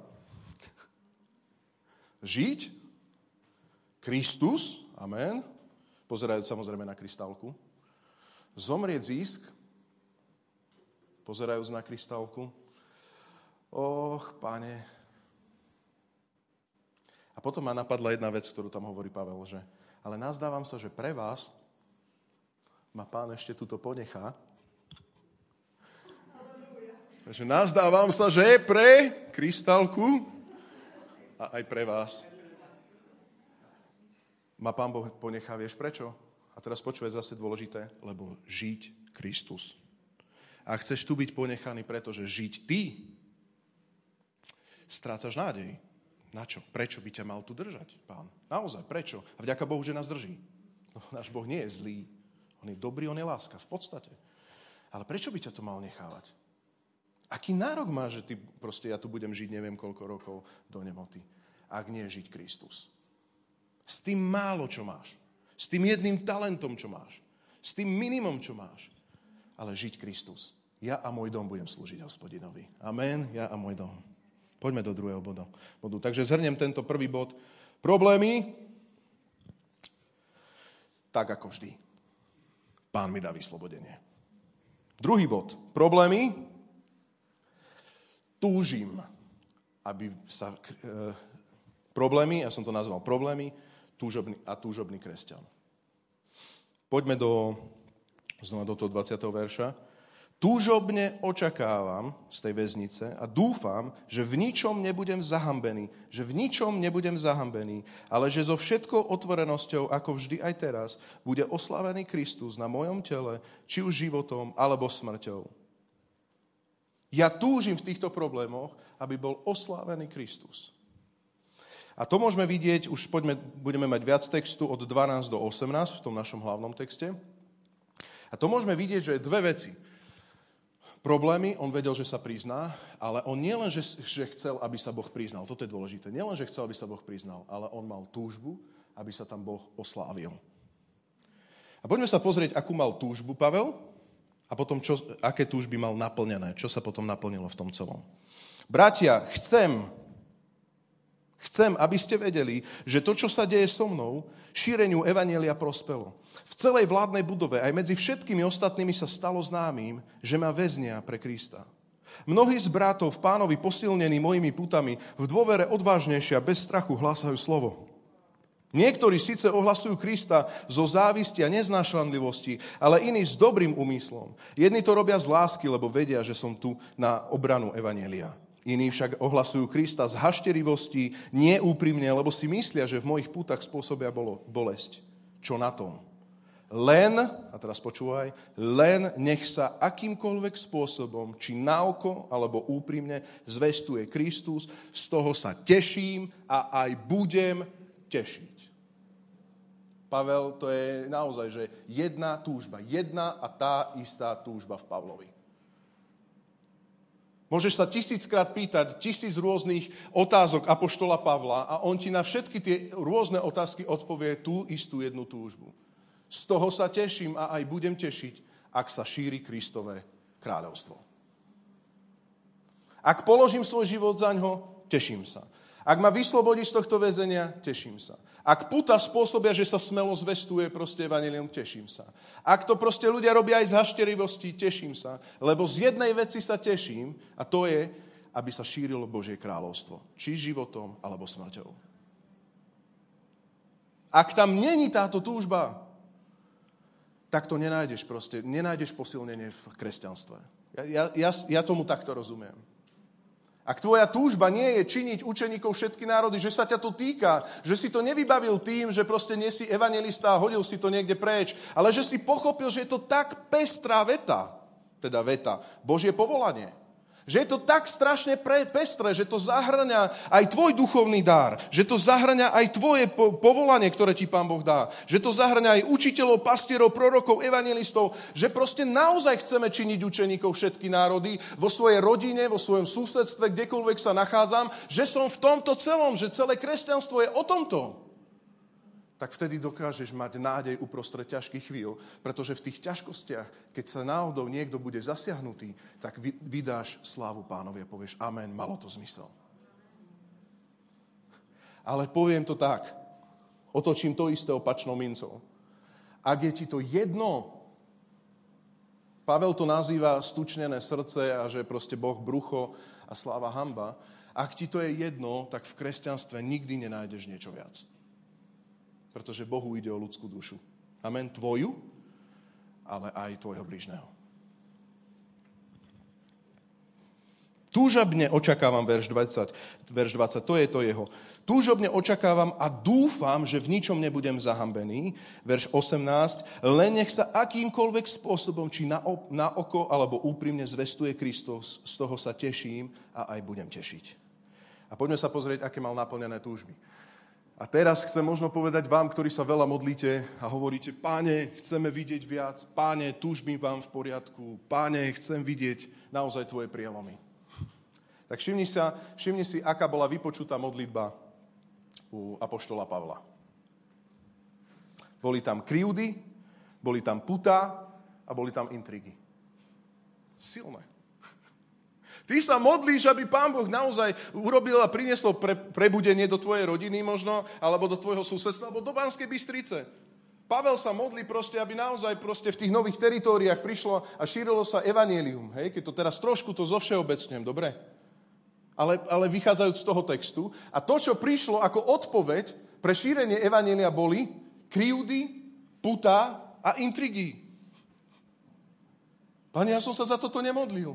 žiť, Kristus, amen, pozerajúc samozrejme na krystálku, zomrieť zisk, pozerajúc na krystálku, Pane. A potom ma napadla jedna vec, ktorú tam hovorí Pavel, že ale nazdávam sa, že pre vás ma Pán ešte tuto ponechá. Takže nazdávam sa, že pre krystálku a aj pre vás ma Pán Boh ponechá. Vieš prečo? A teraz počúvaj zase dôležité, lebo žiť Kristus. A chceš tu byť ponechaný, pretože žiť ty, strácaš nádej. Na čo? Prečo by ťa mal tu držať, Pán? Naozaj, prečo? A vďaka Bohu, že nás drží. No, náš Boh nie je zlý. On je dobrý, on je láska, v podstate. Ale prečo by ťa to mal nechávať? Aký nárok má, že ty proste ja tu budem žiť neviem koľko rokov do nemoty? Ak nie žiť Kristus. S tým málo, čo máš. S tým jedným talentom, čo máš. S tým minimum, čo máš. Ale žiť Kristus. Ja a môj dom budem slúžiť Hospodinovi. Amen. Ja a môj dom. Poďme do druhého bodu. Takže zhrniem tento prvý bod. Problémy, tak ako vždy. Pán mi dá vyslobodenie. Druhý bod. Problémy, túžim, aby sa... problémy, ja som to nazval problémy, túžobný kresťan. Poďme znova do toho 20. verša. Túžobne očakávam z tej väznice a dúfam, že v ničom nebudem zahambený, ale že so všetkou otvorenosťou, ako vždy aj teraz, bude oslávený Kristus na mojom tele, či už životom, alebo smrťou. Ja túžim v týchto problémoch, aby bol oslávený Kristus. A to môžeme vidieť, už budeme mať viac textu od 12 do 18 v tom našom hlavnom texte. A to môžeme vidieť, že dve veci. Problémy, on vedel, že sa prizná, ale on nielen, že chcel, aby sa Boh priznal, toto je dôležité, nielen, že chcel, aby sa Boh priznal, ale on mal túžbu, aby sa tam Boh oslávil. A poďme sa pozrieť, akú mal túžbu Pavel a potom, aké túžby mal naplnené, čo sa potom naplnilo v tom celom. Bratia, chcem, aby ste vedeli, že to, čo sa deje so mnou, šíreniu evanjelia prospelo. V celej vládnej budove, aj medzi všetkými ostatnými sa stalo známym, že ma väznia pre Krista. Mnohí z bratov v Pánovi posilnení mojimi putami v dôvere odvážnejšie a bez strachu hlásajú slovo. Niektorí síce ohlasujú Krista zo závisti a neznášanlivosti, ale iní s dobrým úmyslom. Jedni to robia z lásky, lebo vedia, že som tu na obranu evanjelia. Iní však ohlasujú Krista z hašterivosti, neúprimne, lebo si myslia, že v mojich pútach spôsobia bolesť. Čo na tom? Len, a teraz počúvaj, len nech sa akýmkoľvek spôsobom, či na oko, alebo úprimne, zvestuje Kristus, z toho sa teším a aj budem tešiť. Pavel, to je naozaj, že jedna túžba, jedna a tá istá túžba v Pavlovi. Môžeš sa 1000-krát pýtať 1000 rôznych otázok apoštola Pavla a on ti na všetky tie rôzne otázky odpovie tú istú jednu túžbu. Z toho sa teším a aj budem tešiť, ak sa šíri Kristové kráľovstvo. Ak položím svoj život zaňho, teším sa. Ak ma vyslobodí z tohto väzenia, teším sa. Ak puta spôsobia, že sa smelo zvestuje proste evanjelium, teším sa. Ak to proste ľudia robia aj z hašterivosti, teším sa. Lebo z jednej veci sa teším a to je, aby sa šírilo Božie kráľovstvo. Či životom, alebo smrťou. Ak tam není táto túžba, tak to nenájdeš proste. Nenájdeš posilnenie v kresťanstve. Ja tomu takto rozumiem. Ak tvoja túžba nie je činiť učeníkov všetky národy, že sa ťa to týka, že si to nevybavil tým, že proste nie si evanjelista a hodil si to niekde preč, ale že si pochopil, že je to tak pestrá veta, Božie povolanie. Že je to tak strašne pestré, že to zahŕňa aj tvoj duchovný dar, že to zahŕňa aj tvoje povolanie, ktoré ti Pán Boh dá, že to zahŕňa aj učiteľov, pastierov, prorokov, evanjelistov, že proste naozaj chceme činiť učeníkov všetky národy vo svojej rodine, vo svojom susedstve, kdekoľvek sa nachádzam, že som v tomto celom, že celé kresťanstvo je o tomto. Tak vtedy dokážeš mať nádej uprostred ťažkých chvíľ, pretože v tých ťažkostiach, keď sa náhodou niekto bude zasiahnutý, tak vydáš slávu Pánovi a povieš amen, malo to zmysel. Ale poviem to tak, otočím to isté opačnou mincou. Ak je ti to jedno, Pavel to nazýva stučnené srdce a že proste Boh brucho a sláva hanba, ak ti to je jedno, tak v kresťanstve nikdy nenájdeš niečo viac. Pretože Bohu ide o ľudskú dušu. Amen. Tvoju, ale aj tvojho blížneho. Túžobne očakávam, verš 20, to je to jeho. Túžobne očakávam a dúfam, že v ničom nebudem zahambený. Verš 18. Len nech sa akýmkoľvek spôsobom, či na oko alebo úprimne zvestuje Kristus, z toho sa teším a aj budem tešiť. A poďme sa pozrieť, aké mal naplnené túžby. A teraz chcem možno povedať vám, ktorí sa veľa modlíte a hovoríte, Páne, chceme vidieť viac, Páne, túžby vám v poriadku, Páne, chcem vidieť naozaj tvoje prielomy. Tak všimni si, aká bola vypočutá modlitba u apoštola Pavla. Boli tam kryjúdy, boli tam putá a boli tam intrigy. Silné. Ty sa modlíš, aby Pán Boh naozaj urobil a priniesol prebudenie do tvojej rodiny možno, alebo do tvojho susedstva, alebo do Banskej Bystrice. Pavel sa modlí proste, aby naozaj proste v tých nových teritóriách prišlo a šírilo sa evanjelium. Hej? Keď to teraz trošku to zovšeobecňujem, dobre? Ale vychádzajúc z toho textu. A to, čo prišlo ako odpoveď pre šírenie evanjelia boli kryjúdy, putá a intrigy. Pane, ja som sa za toto nemodlil.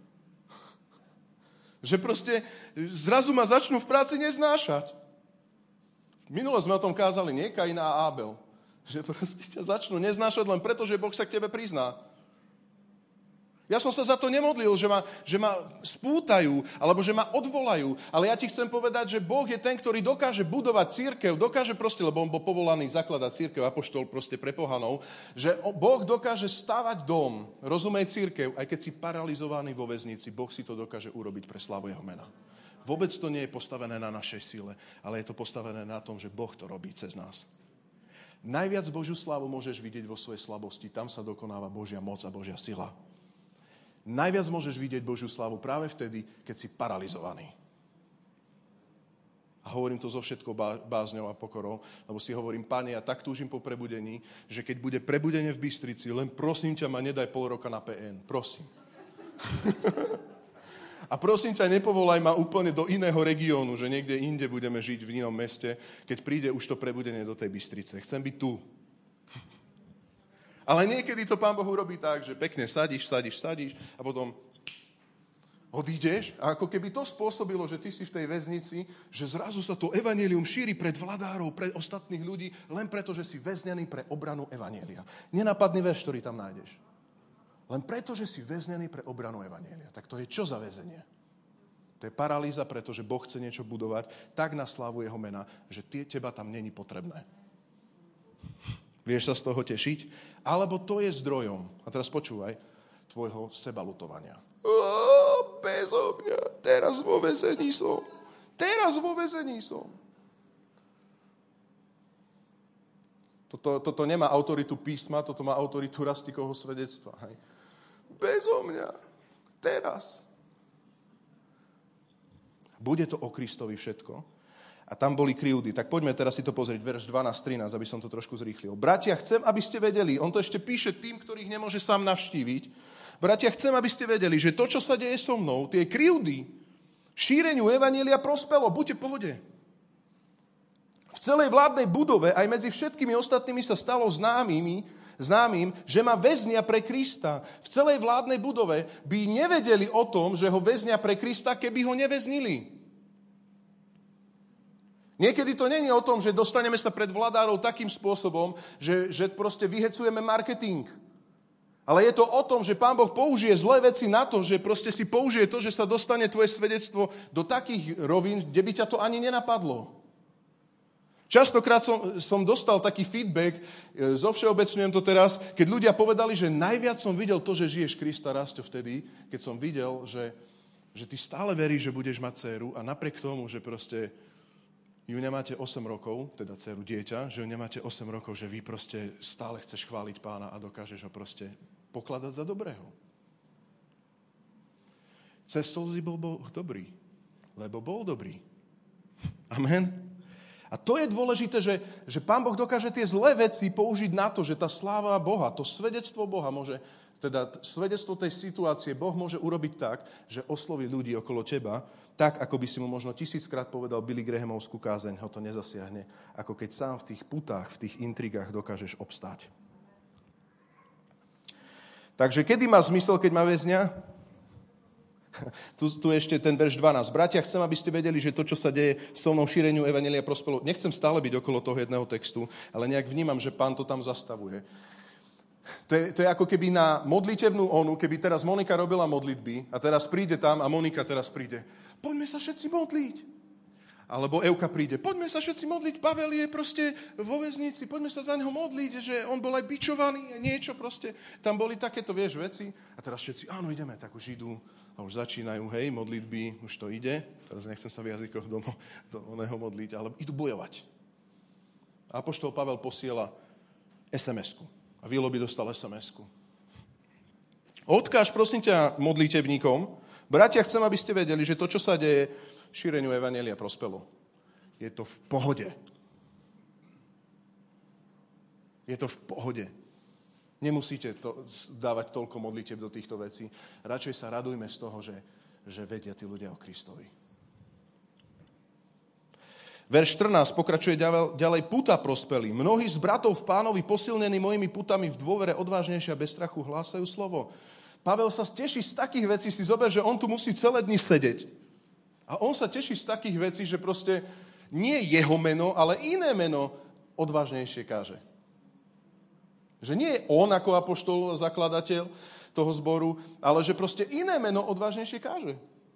Že proste zrazu ma začnú v práci neznášať. Minule sme o tom kázali, nie? Kain a Ábel. Že proste ťa začnú neznášať len preto, že Boh sa k tebe prizná. Ja som sa za to nemodlil, že ma spútajú, alebo že ma odvolajú. Ale ja ti chcem povedať, že Boh je ten, ktorý dokáže budovať cirkev, dokáže proste, lebo on bol povolaný zakladať cirkev, apoštol proste pre pohanov, že Boh dokáže stavať dom, rozumej cirkev, aj keď si paralizovaný vo väznici, Boh si to dokáže urobiť pre slávu jeho mena. Vôbec to nie je postavené na našej sile, ale je to postavené na tom, že Boh to robí cez nás. Najviac Božiu slávu môžeš vidieť vo svojej slabosti, tam sa dokonáva Božia moc a Božia sila. Najviac môžeš vidieť Božiu slávu práve vtedy, keď si paralizovaný. A hovorím to so všetkou bázňou a pokorou, lebo si hovorím, Pane, ja tak túžim po prebudení, že keď bude prebudenie v Bystrici, len prosím ťa, ma nedaj pol roka na PN. Prosím. A prosím ťa, nepovolaj ma úplne do iného regiónu, že niekde inde budeme žiť v inom meste, keď príde už to prebudenie do tej Bystrice. Chcem byť tu. Ale niekedy to Pán Boh urobí tak, že pekne sadíš a potom odídeš a ako keby to spôsobilo, že ty si v tej väznici, že zrazu sa to evanjelium šíri pred vladárov, pred ostatných ľudí, len preto, že si väznený pre obranu evanjelia. Nenapadný verš, ktorý tam nájdeš. Len preto, že si väznený pre obranu evanjelia. Tak to je čo za väzenie? To je paralýza, pretože Boh chce niečo budovať tak na slávu jeho mena, že teba tam není potrebné. Vieš sa z toho tešiť? Alebo to je zdrojom, a teraz počúvaj, tvojho sebalutovania. Bezo mňa, teraz vo väzení som. Toto nemá autoritu písma, toto má autoritu Rastikovho svedectva. Hej. Bezo mňa, teraz. Bude to o Kristovi všetko. A tam boli krivdy. Tak poďme teraz si to pozrieť, verš 12-13, aby som to trošku zrýchlil. Bratia, chcem, aby ste vedeli, on to ešte píše tým, ktorých nemôže sám navštíviť. Bratia, chcem, aby ste vedeli, že to, čo sa deje so mnou, tie krivdy, šíreniu evanjelia prospelo. Buďte v pohode. V celej vládnej budove, aj medzi všetkými ostatnými sa stalo známym, že ma väznia pre Krista. V celej vládnej budove by nevedeli o tom, že ho väznia pre Krista, keby ho neväznili. Niekedy to není o tom, že dostaneme sa pred vladárov takým spôsobom, že proste vyhecujeme marketing. Ale je to o tom, že Pán Boh použije zlé veci na to, že proste si použije to, že sa dostane tvoje svedectvo do takých rovín, kde by ťa to ani nenapadlo. Častokrát som dostal taký feedback, zovšeobecňujem to teraz, keď ľudia povedali, že najviac som videl to, že žiješ Krista, Rasto, vtedy, keď som videl, že ty stále veríš, že budeš mať dcéru a napriek tomu, že proste ju nemáte 8 rokov, teda dcéru dieťa, že ju nemáte 8 rokov, že vy proste stále chceš chváliť Pána a dokážeš ho proste pokladať za dobrého. Cez slzy bol Boh dobrý, lebo bol dobrý. Amen. A to je dôležité, že Pán Boh dokáže tie zlé veci použiť na to, že tá sláva Boha, to svedectvo Boha môže, teda svedectvo tej situácie Boh môže urobiť tak, že osloví ľudí okolo teba, tak, ako by si mu možno 1000-krát povedal Billy Grahamovskú kázeň, ho to nezasiahne, ako keď sám v tých putách, v tých intrigách dokážeš obstáť. Takže kedy má zmysel, keď ma väzňa? Tu ešte ten verš 12. Bratia, chcem, aby ste vedeli, že to, čo sa deje so mnou v šíreniu evanjelia prospelo. Nechcem stále byť okolo toho jedného textu, ale nejak vnímam, že Pán to tam zastavuje. To je ako keby na modlitebnú onu, keby teraz Monika robila modlitby a teraz príde tam a Monika teraz príde. Poďme sa všetci modliť. Alebo Evka príde. Poďme sa všetci modliť. Pavel je proste vo väznici. Poďme sa za neho modliť, že on bol aj bičovaný a niečo proste. Tam boli takéto, veci. A teraz všetci, áno, ideme, tak už idú. A už začínajú, modlitby, už to ide. Teraz nechcem sa v jazykoch do oného modliť, ale idú bojovať. A apoštol Pavel posiela SMS-ku. A Vilo by dostal SMS-ku. Odkáž, prosím ťa, modlitebníkom. Bratia, chcem, aby ste vedeli, že to, čo sa deje, šíreniu evanjelia prospelo. Je to v pohode. Je to v pohode. Nemusíte dávať toľko modlitieb do týchto vecí. Radšej sa radujme z toho, že vedia tí ľudia o Kristovi. Verš 14 pokračuje ďalej. Puta prospeli. Mnohí z bratov v Pánovi, posilnení mojimi putami v dôvere, odvážnejšie a bez strachu hlásajú slovo. Pavel sa teší z takých vecí, si zober, že on tu musí celé dni sedieť. A on sa teší z takých vecí, že proste nie jeho meno, ale iné meno odvážnejšie káže. Že nie je on ako apoštol, zakladateľ toho zboru, ale že proste iné meno odvážnejšie káže.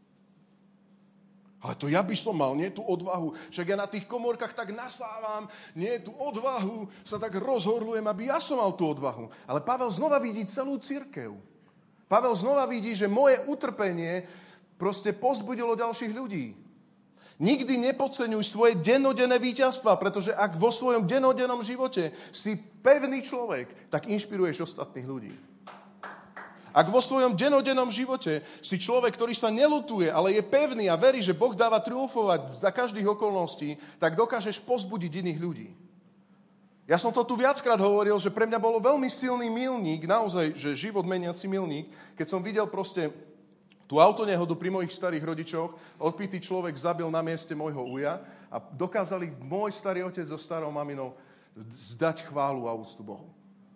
Ale to ja by som mal, nie tú odvahu. Však ja na tých komórkach tak nasávam, nie tú odvahu, sa tak rozhorľujem, aby ja som mal tú odvahu. Ale Pavel znova vidí celú cirkev. Pavel znova vidí, že moje utrpenie proste pozbudilo ďalších ľudí. Nikdy nepodceňuj svoje dennodenné víťazstva, pretože ak vo svojom dennodennom živote si pevný človek, tak inšpiruješ ostatných ľudí. Ak vo svojom dennodennom živote si človek, ktorý sa neľutuje, ale je pevný a verí, že Boh dáva triumfovať za každých okolností, tak dokážeš pozbudiť iných ľudí. Ja som to tu viackrát hovoril, že pre mňa bolo veľmi silný milník, naozaj, že život meniaci milník, keď som videl proste tú autonehodu pri mojich starých rodičoch, odpitý človek zabil na mieste môjho uja a dokázali môj starý otec so starou maminou zdať chválu a úctu Bohu.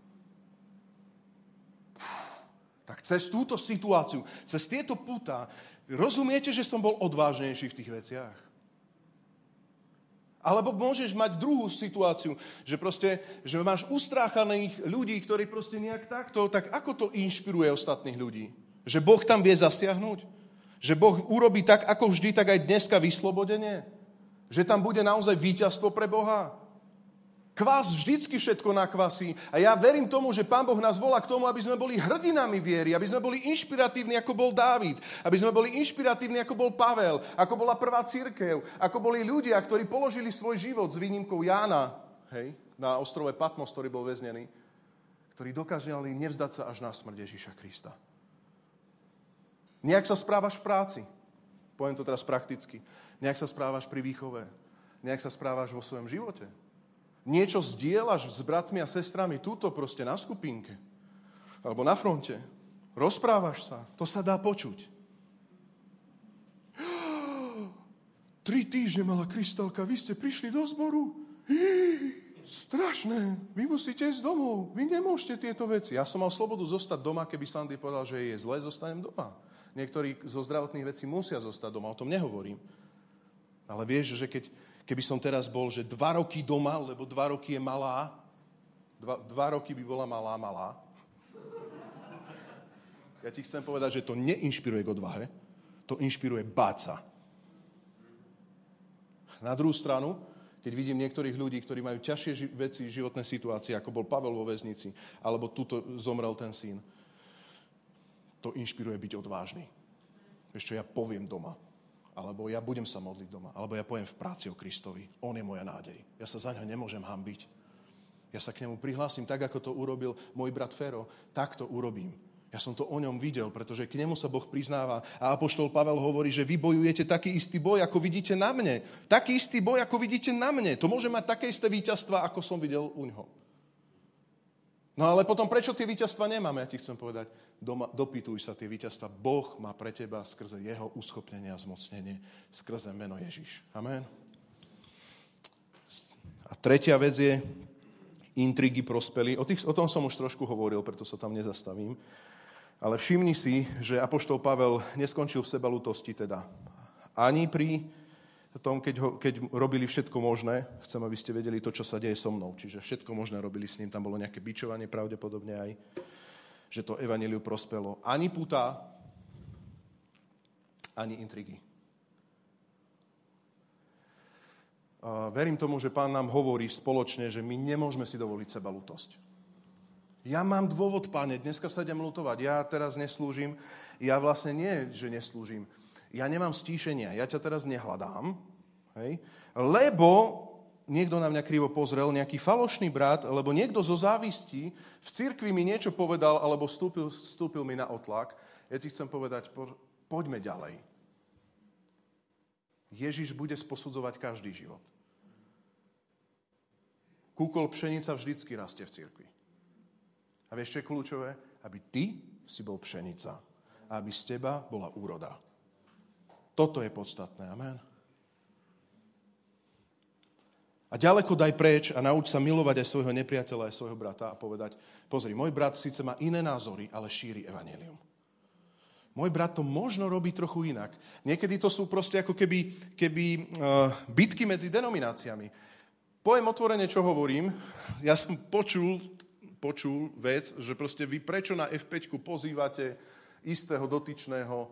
Tak cez túto situáciu, cez tieto putá, rozumiete, že som bol odvážnejší v tých veciach? Alebo môžeš mať druhú situáciu, že máš ustráchaných ľudí, ktorí proste nejak takto, tak ako to inšpiruje ostatných ľudí? Že Boh tam vie zasiahnuť? Že Boh urobí tak, ako vždy, tak aj dneska vyslobodenie? Že tam bude naozaj víťazstvo pre Boha? Kvás vždycky všetko nakvasí. A ja verím tomu, že Pán Boh nás volá k tomu, aby sme boli hrdinami viery, aby sme boli inšpiratívni, ako bol Dávid, aby sme boli inšpiratívni, ako bol Pavel, ako bola prvá cirkev, ako boli ľudia, ktorí položili svoj život s výnimkou Jána, na ostrove Patmos, ktorý bol väznený, ktorí dokázali nevzdať sa až na smrť Ježiša Krista. Nejak sa správaš v práci. Poviem to teraz prakticky. Nejak sa správaš pri výchove. Nejak sa správaš vo svojom živote. Niečo zdieľaš s bratmi a sestrami túto proste na skupinke. Alebo na fronte. Rozprávaš sa. To sa dá počuť. 3 týždne mala Kristalka, vy ste prišli do zboru. Strašné. Vy musíte ísť domov. Vy nemôžete tieto veci. Ja som mal slobodu zostať doma, keby Sandy povedal, že je zle, zostanem doma. Niektorí zo zdravotných vecí musia zostať doma, o tom nehovorím. Ale vieš, že keby som teraz bol, že 2 roky doma, lebo 2 roky je malá, 2 roky by bola malá. Ja ti chcem povedať, že to neinšpiruje k odvahe, to inšpiruje báť sa. Na druhú stranu, keď vidím niektorých ľudí, ktorí majú ťažšie veci, životné situácie, ako bol Pavel vo väznici, alebo tuto zomrel ten syn, to inšpiruje byť odvážny. Vieš čo, ja poviem doma, alebo ja budem sa modliť doma, alebo ja poviem v práci o Kristovi. On je moja nádej. Ja sa za ňo nemôžem hanbiť. Ja sa k nemu prihlásim tak, ako to urobil môj brat Fero. Tak to urobím. Ja som to o ňom videl, pretože k nemu sa Boh priznáva. A apoštol Pavel hovorí, že vy bojujete taký istý boj, ako vidíte na mne. Taký istý boj, ako vidíte na mne. To môže mať také isté víťazstva, ako som videl u ňoho. No ale potom, prečo tie víťazstva nemáme? Ja ti chcem povedať, dopytuj sa tie víťazstva. Boh má pre teba skrze jeho uschopnenie a zmocnenie, skrze meno Ježiš. Amen. A tretia vec je, intrigy prospeli. O tom som už trošku hovoril, preto sa tam nezastavím. Ale všimni si, že apoštol Pavel neskončil v sebalutosti teda. Ani pri tom, keď robili všetko možné, chcem, aby ste vedeli to, čo sa deje so mnou. Čiže všetko možné robili s ním, tam bolo nejaké bičovanie, pravdepodobne aj, že to evanjeliu prospelo. Ani putá, ani intrigy. Verím tomu, že Pán nám hovorí spoločne, že my nemôžeme si dovoliť sebalutosť. Ja mám dôvod, Páne, dneska sa idem lutovať. Ja teraz neslúžim. Ja vlastne nie, že neslúžim. Ja nemám stíšenia. Ja ťa teraz nehľadám. Hej? Lebo niekto na mňa krivo pozrel, nejaký falošný brat, alebo niekto zo závistí v cirkvi mi niečo povedal, alebo vstúpil mi na otlak. Ja ti chcem povedať, poďme ďalej. Ježiš bude sposudzovať každý život. Kúkol pšenica vždycky rastie v cirkvi. A vieš, čo je kľúčové? Aby ty si bol pšenica a aby z teba bola úroda. Toto je podstatné. Amen. A ďaleko daj preč a nauč sa milovať aj svojho nepriateľa, aj svojho brata a povedať, pozri, môj brat síce má iné názory, ale šíri evanjelium. Môj brat to možno robí trochu inak. Niekedy to sú proste ako keby bitky medzi denomináciami. Poviem otvorene, čo hovorím. Ja som počul vec, že proste vy prečo na F5 pozývate istého dotyčného,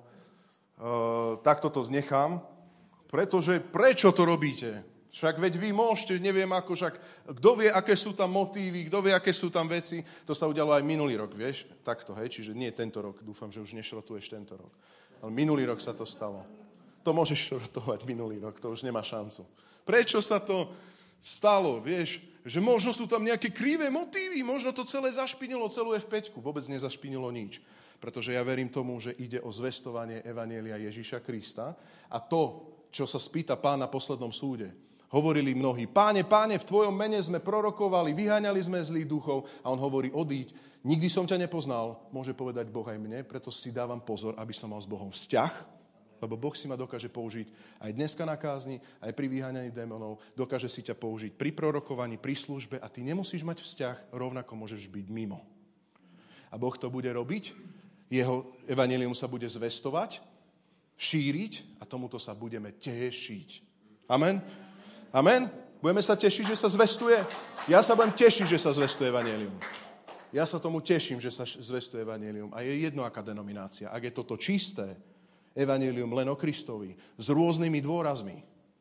takto to znechám, pretože prečo to robíte? Však veď vy môžete, neviem ako, však kto vie, aké sú tam motívy, kto vie, aké sú tam veci. To sa udialo aj minulý rok, vieš? Takto, hej, čiže nie tento rok. Dúfam, že už nešrotuješ tento rok. Ale minulý rok sa to stalo. To môžeš šrotovať minulý rok, to už nemá šancu. Prečo sa to stalo, vieš? Že možno sú tam nejaké krivé motívy, možno to celé zašpinilo celú F5. Vôbec nezašpinilo nič. Pretože ja verím tomu, že ide o zvestovanie evanjelia Ježiša Krista a to, čo sa spýta Pán na poslednom súde. Hovorili mnohí, Páne, v tvojom mene sme prorokovali, vyháňali sme zlých duchov a on hovorí, odíď, nikdy som ťa nepoznal, môže povedať Boh aj mne, preto si dávam pozor, aby som mal s Bohom vzťah, lebo Boh si ma dokáže použiť aj dneska na kázni, aj pri vyháňaní démonov, dokáže si ťa použiť pri prorokovaní, pri službe a ty nemusíš mať vzťah, rovnako môžeš byť mimo. A Boh to bude robiť, jeho evanjelium sa bude zvestovať, šíriť a tomuto sa budeme tešiť. Amen? Amen? Budeme sa tešiť, že sa zvestuje? Ja sa budem tešiť, že sa zvestuje evanjelium. Ja sa tomu teším, že sa zvestuje evanjelium. A je jedno, aká denominácia. Ak je toto čisté evanjelium len o Kristovi, s rôznymi dôrazmi.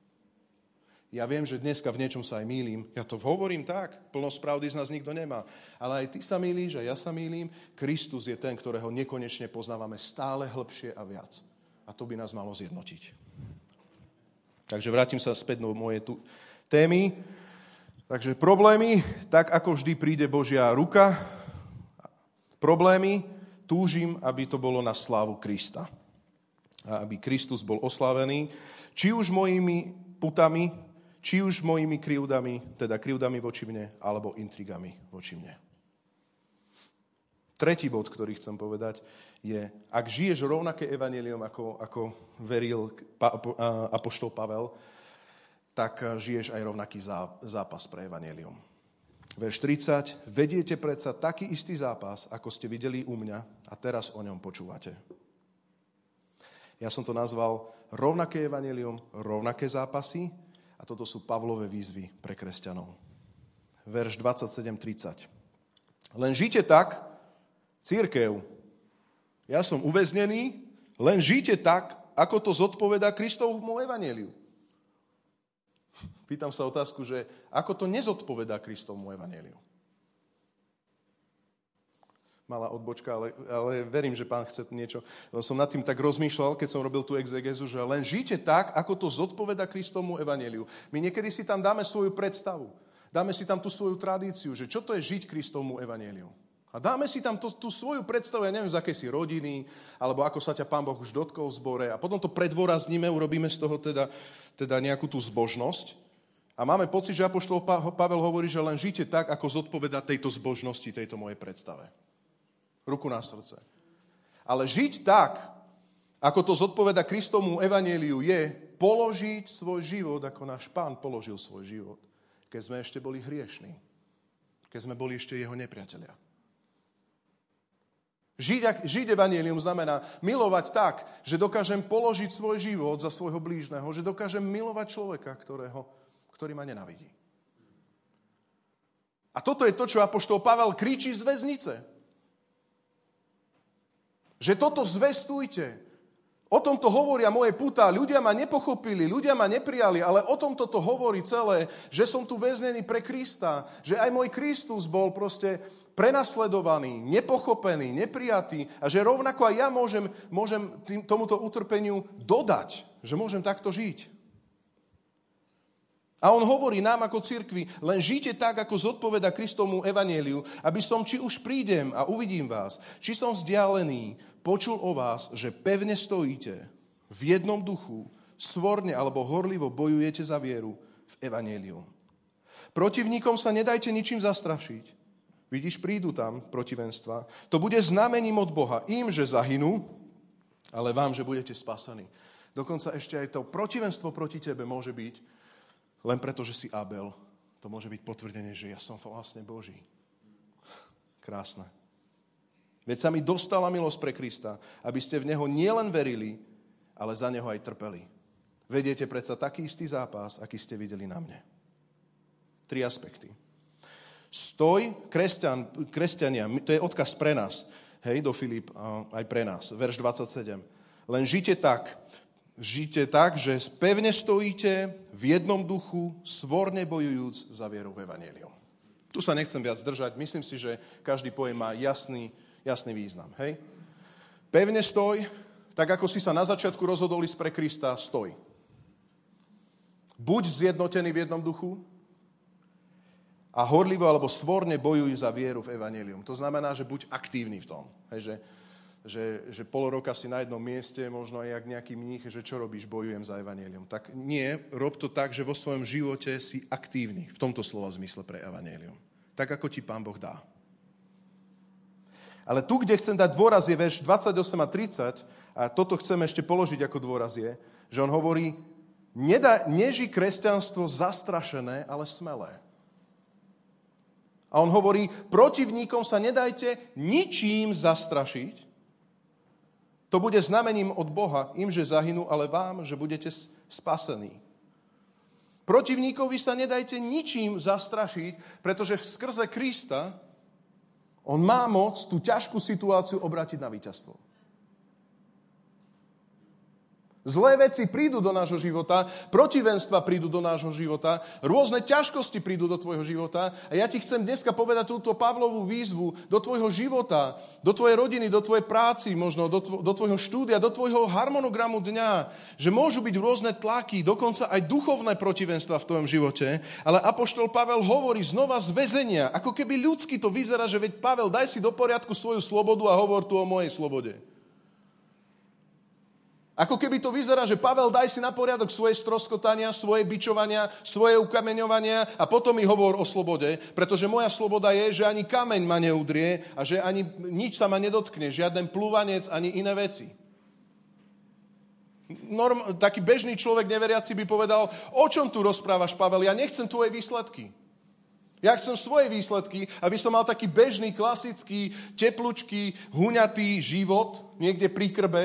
Ja viem, že dneska v niečom sa aj mýlim. Ja to hovorím tak, plnosť pravdy z nás nikto nemá. Ale aj ty sa mýliš, a ja sa mýlim. Kristus je ten, ktorého nekonečne poznávame stále hlbšie a viac. A to by nás malo zjednotiť. Takže vrátim sa späť do mojej témy. Takže problémy, tak ako vždy príde Božia ruka. Problémy, túžim, aby to bolo na slávu Krista. a aby Kristus bol oslávený, či už mojimi putami, či už mojimi krivdami, teda krivdami voči mne, alebo intrigami voči mne. Tretí bod, ktorý chcem povedať, je, ak žiješ rovnaké evanjelium, ako veril apoštol Pavel, tak žiješ aj rovnaký zápas pre evanjelium. Verš 30. Vediete predsa taký istý zápas, ako ste videli u mňa a teraz o ňom počúvate. Ja som to nazval rovnaké evanjelium, rovnaké zápasy a toto sú Pavlové výzvy pre kresťanov. Verš 27-30. Len žite tak, cirkev, ja som uväznený, len žite tak, ako to zodpovedá Kristovmu evanjeliu. Pýtam sa otázku, že ako to nezodpovedá Kristovmu evanjeliu? Malá odbočka, ale verím, že pán chce niečo. Som nad tým tak rozmýšľal, keď som robil tú exegézu, že len žite tak, ako to zodpovedá Kristovmu evanjeliu. My niekedy si tam dáme svoju predstavu. Dáme si tam tú svoju tradíciu, že čo to je žiť Kristovmu evanjeliu. A dáme si tam tú svoju predstavu, ja neviem, z akej si rodiny, alebo ako sa ťa Pán Boh už dotkol v zbore. A potom to predôrazníme, urobíme z toho teda nejakú tú zbožnosť. A máme pocit, že apoštol Pavel hovorí, že len žite tak, ako zodpovedá tejto zbožnosti, tejto mojej predstave. Ruku na srdce. Ale žiť tak, ako to zodpovedá Kristovmu evanjeliu, je položiť svoj život, ako náš Pán položil svoj život, keď sme ešte boli hriešní, keď sme boli ešte jeho nepriatelia. Žiť evanjelium znamená milovať tak, že dokážem položiť svoj život za svojho blížneho, že dokážem milovať človeka, ktorý ma nenávidí. A toto je to, čo apoštol Pavel kričí z väznice. Že toto zvestujte. O tomto hovoria moje putá. Ľudia ma nepochopili, ľudia ma neprijali, ale o tomto to hovorí celé, že som tu väznený pre Krista, že aj môj Kristus bol proste prenasledovaný, nepochopený, neprijatý a že rovnako aj ja môžem tomuto utrpeniu dodať, že môžem takto žiť. A on hovorí nám ako cirkvi, len žite tak, ako zodpoveda Kristovmu evanjeliu, aby som, či už prídem a uvidím vás, či som vzdialený, počul o vás, že pevne stojíte v jednom duchu, svorne alebo horlivo bojujete za vieru v evanjeliu. Protivníkom sa nedajte ničím zastrašiť. Vidíš, prídu tam protivenstva. To bude znamením od Boha. Im, že zahynú, ale vám, že budete spasení. Dokonca ešte aj to protivenstvo proti tebe môže byť len preto, že si Abel, to môže byť potvrdenie, že ja som vlastne Boží. Krásne. Veď sa mi dostala milosť pre Krista, aby ste v Neho nielen verili, ale za Neho aj trpeli. Vediete predsa taký istý zápas, aký ste videli na mne. 3 aspekty. Stoj, kresťania, to je odkaz pre nás, hej, do Filip, aj pre nás, verš 27. Len žite tak, že pevne stojíte v jednom duchu, svorne bojujúc za vieru v evanjelium. Tu sa nechcem viac zdržať, myslím si, že každý pojem má jasný význam. Hej? Pevne stoj, tak ako si sa na začiatku rozhodol ísť pre Krista, stoj. Buď zjednotený v jednom duchu a horlivo alebo svorne bojuj za vieru v evanjelium. To znamená, že buď aktívny v tom. Hej, že pol roka si na jednom mieste, možno aj jak nejaký mních, že čo robíš, bojujem za evanjelium. Tak nie, rob to tak, že vo svojom živote si aktívny, v tomto slova zmysle pre evanjelium. Tak, ako ti Pán Boh dá. Ale tu, kde chcem dať dôraz, je verš 28 a 30, a toto chcem ešte položiť ako dôraz je, že on hovorí, neži kresťanstvo zastrašené, ale smelé. A on hovorí, protivníkom sa nedajte ničím zastrašiť. To bude znamením od Boha, im, že zahynú, ale vám, že budete spasení. Protivníkovi sa nedajte ničím zastrašiť, pretože skrze Krista on má moc tú ťažkú situáciu obrátiť na víťazstvo. Zlé veci prídu do nášho života, protivenstva prídu do nášho života, rôzne ťažkosti prídu do tvojho života a ja ti chcem dneska povedať túto Pavlovú výzvu do tvojho života, do tvojej rodiny, do tvojej práci, možno do tvojho štúdia, do tvojho harmonogramu dňa, že môžu byť rôzne tlaky, dokonca aj duchovné protivenstva v tvojom živote, ale apoštol Pavel hovorí znova z väzenia, ako keby ľudsky to vyzerá, že veď Pavel, daj si do poriadku svoju slobodu a hovor tu o mojej slobode. Ako keby to vyzerá, že Pavel, daj si na poriadok svoje stroskotania, svoje bičovania, svoje ukameňovania a potom mi hovor o slobode, pretože moja sloboda je, že ani kameň ma neudrie a že ani nič sa ma nedotkne, žiaden plúvanec, ani iné veci. Taký bežný človek neveriaci by povedal, o čom tu rozprávaš, Pavel, ja nechcem tvoje výsledky. Ja chcem svoje výsledky, aby som mal taký bežný, klasický, teplúčký, huňatý život niekde pri krbe.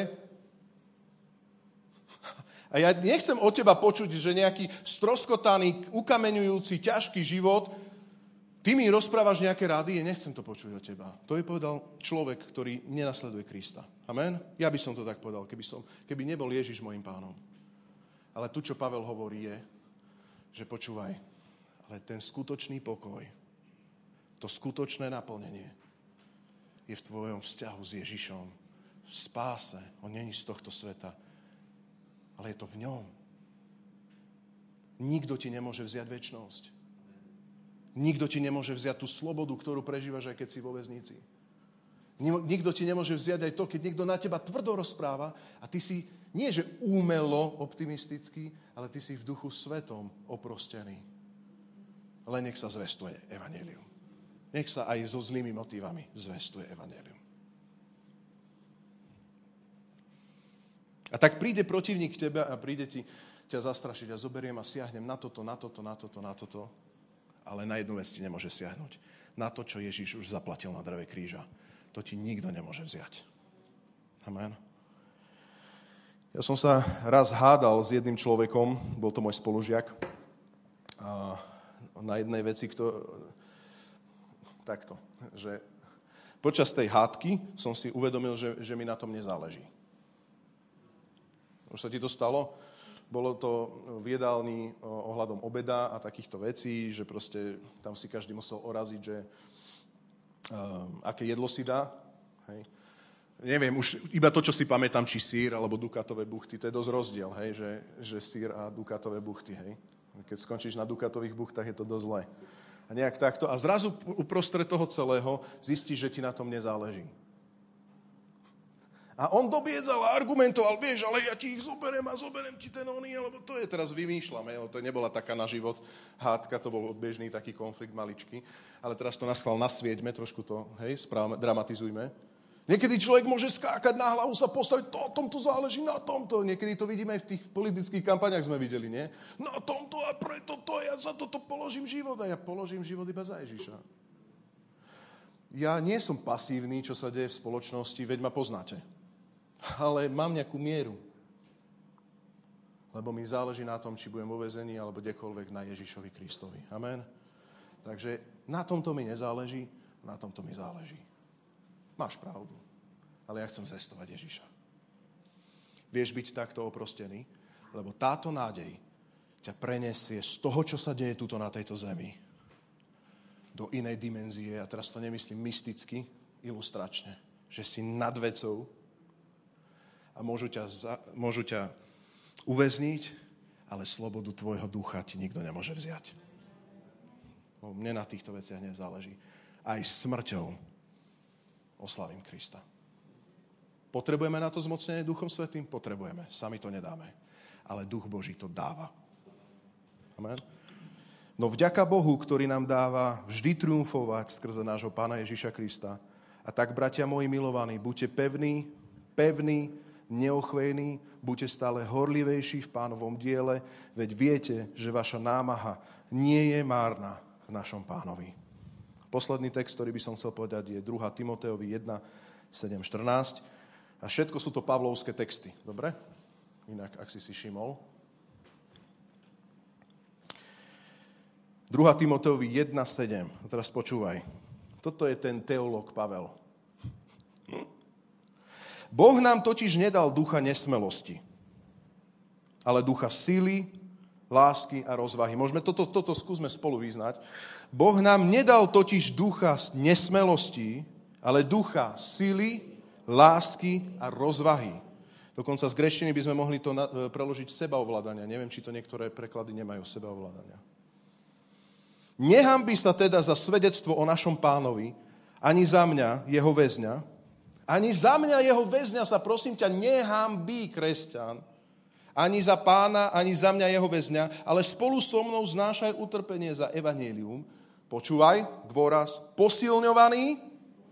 A ja nechcem od teba počuť, že nejaký stroskotaný, ukameňujúci, ťažký život, ty mi rozprávaš nejaké rády, ja nechcem to počuť od teba. To je povedal človek, ktorý nenasleduje Krista. Amen? Ja by som to tak povedal, keby nebol Ježiš môjim pánom. Ale tu, čo Pavel hovorí, je, že počúvaj, ale ten skutočný pokoj, to skutočné naplnenie je v tvojom vzťahu s Ježišom, v spáse. On není z tohto sveta, ale je to v ňom. Nikto ti nemôže vziať večnosť. Nikto ti nemôže vziať tú slobodu, ktorú prežívaš, aj keď si vo väznici. Nikto ti nemôže vziať aj to, keď niekto na teba tvrdo rozpráva a ty si nie, že umelo optimistický, ale ty si v duchu svetom oprostený. Len nech sa zvestuje evanjelium. Nech sa aj so zlými motívami zvestuje evanjelium. A tak príde protivník k tebe a príde ťa zastrašiť a zoberiem a siahnem na toto, ale na jednu vec ti nemôže siahnuť. Na to, čo Ježiš už zaplatil na dreve kríža. To ti nikto nemôže vziať. Amen. Ja som sa raz hádal s jedným človekom, bol to môj spolužiak, a na jednej veci, že počas tej hádky som si uvedomil, že mi na tom nezáleží. Už sa ti to stalo? Bolo to v jedálni ohľadom obeda a takýchto vecí, že proste tam si každý musel oraziť, že aké jedlo si dá. Hej. Neviem, už iba to, čo si pamätám, či sír alebo dukatové buchty, to je dosť rozdiel, hej, že sír a dukatové buchty. Hej. Keď skončíš na dukatových buchtách, je to dosť zlé. A nejak takto. A zrazu uprostred toho celého zistíš, že ti na tom nezáleží. A on dobiedzal a argumentoval, vieš, ale ja ti ich zoberiem ti ten oný, lebo to je teraz vymýšľam, to nebola taká na život hádka, to bol bežný taký konflikt maličký, ale teraz to naschvál nasvieťme, trošku to, správame, dramatizujme. Niekedy človek môže skákať na hlavu, sa postaviť, tomto záleží na tomto. Niekedy to vidíme aj v tých politických kampaniach sme videli, nie? Na tomto a preto to, ja za toto položím život a ja položím život iba za Ježiša. Ja nie som pasívny, čo sa deje v spoločnosti, veď ma poznáte. Ale mám nejakú mieru. Lebo mi záleží na tom, či budem vo väzení alebo kdekoľvek na Ježišovi Kristovi. Amen. Takže na tomto mi nezáleží, na tomto mi záleží. Máš pravdu, ale ja chcem zvestovať Ježiša. Vieš byť takto oprostený, lebo táto nádej ťa prenesie z toho, čo sa deje tuto na tejto zemi, do inej dimenzie, a teraz to nemyslím mysticky, ilustračne, že si nad vecou, a môžu ťa uväzniť, ale slobodu tvojho ducha ti nikto nemôže vziať. Mne na týchto veciach nezáleží. Aj smrťou oslavím Krista. Potrebujeme na to zmocnenie Duchom Svätým? Potrebujeme. Sami to nedáme. Ale Duch Boží to dáva. Amen. No vďaka Bohu, ktorý nám dáva vždy triumfovať skrze nášho Pána Ježiša Krista. A tak, bratia moji milovaní, buďte pevní, neochvejní, buďte stále horlivejší v Pánovom diele, veď viete, že vaša námaha nie je márna v našom Pánovi. Posledný text, ktorý by som chcel povedať, je 2. Timoteovi 1, 7, 14. A všetko sú to pavlovské texty, dobre? Inak, ak si všimol. 2. Timoteovi 1, 7. A teraz počúvaj. Toto je ten teológ Pavel. Boh nám totiž nedal ducha nesmelosti, ale ducha sily, lásky a rozvahy. Môžeme toto skúsme spolu vyznať. Boh nám nedal totiž ducha nesmelosti, ale ducha sily, lásky a rozvahy. Dokonca z gréčtiny by sme mohli to preložiť sebaovládania. Neviem, či to niektoré preklady nemajú sebaovládania. Nehanbi sa teda za svedectvo o našom Pánovi, ani za mňa, jeho väzňa, Ani za mňa jeho väzňa sa, prosím ťa, nehanbí, kresťan. Ani za Pána, ani za mňa jeho väzňa, ale spolu so mnou znášaj utrpenie za evanjelium. Počúvaj, dôraz, posilňovaný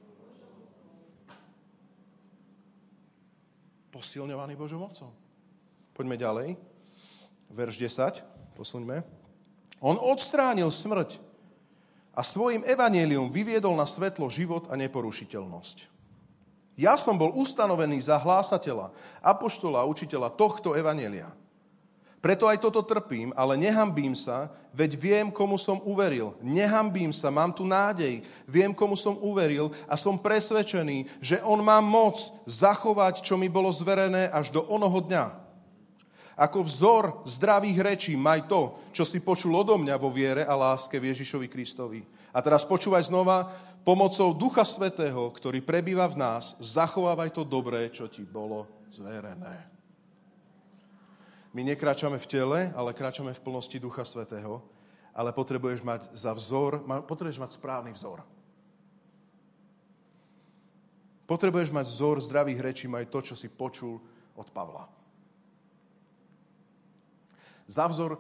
Božou mocou. Poďme ďalej. Verš 10, posuňme. On odstránil smrť a svojim evanjelium vyviedol na svetlo život a neporušiteľnosť. Ja som bol ustanovený za hlásateľa, apoštola a učiteľa tohto evanjelia. Preto aj toto trpím, ale nehanbím sa, veď viem, komu som uveril. Nehanbím sa, mám tu nádej, viem, komu som uveril a som presvedčený, že on má moc zachovať, čo mi bolo zverené až do onoho dňa. Ako vzor zdravých rečí maj to, čo si počul odo mňa vo viere a láske v Ježišovi Kristovi. A teraz počúvaj znova, pomocou Ducha Svätého, ktorý prebýva v nás, zachovávaj to dobré, čo ti bolo zverené. My nekráčame v tele, ale kráčame v plnosti Ducha Svätého, ale potrebuješ mať správny vzor. Potrebuješ mať vzor zdravých rečí, maj to, čo si počul od Pavla. Za vzor,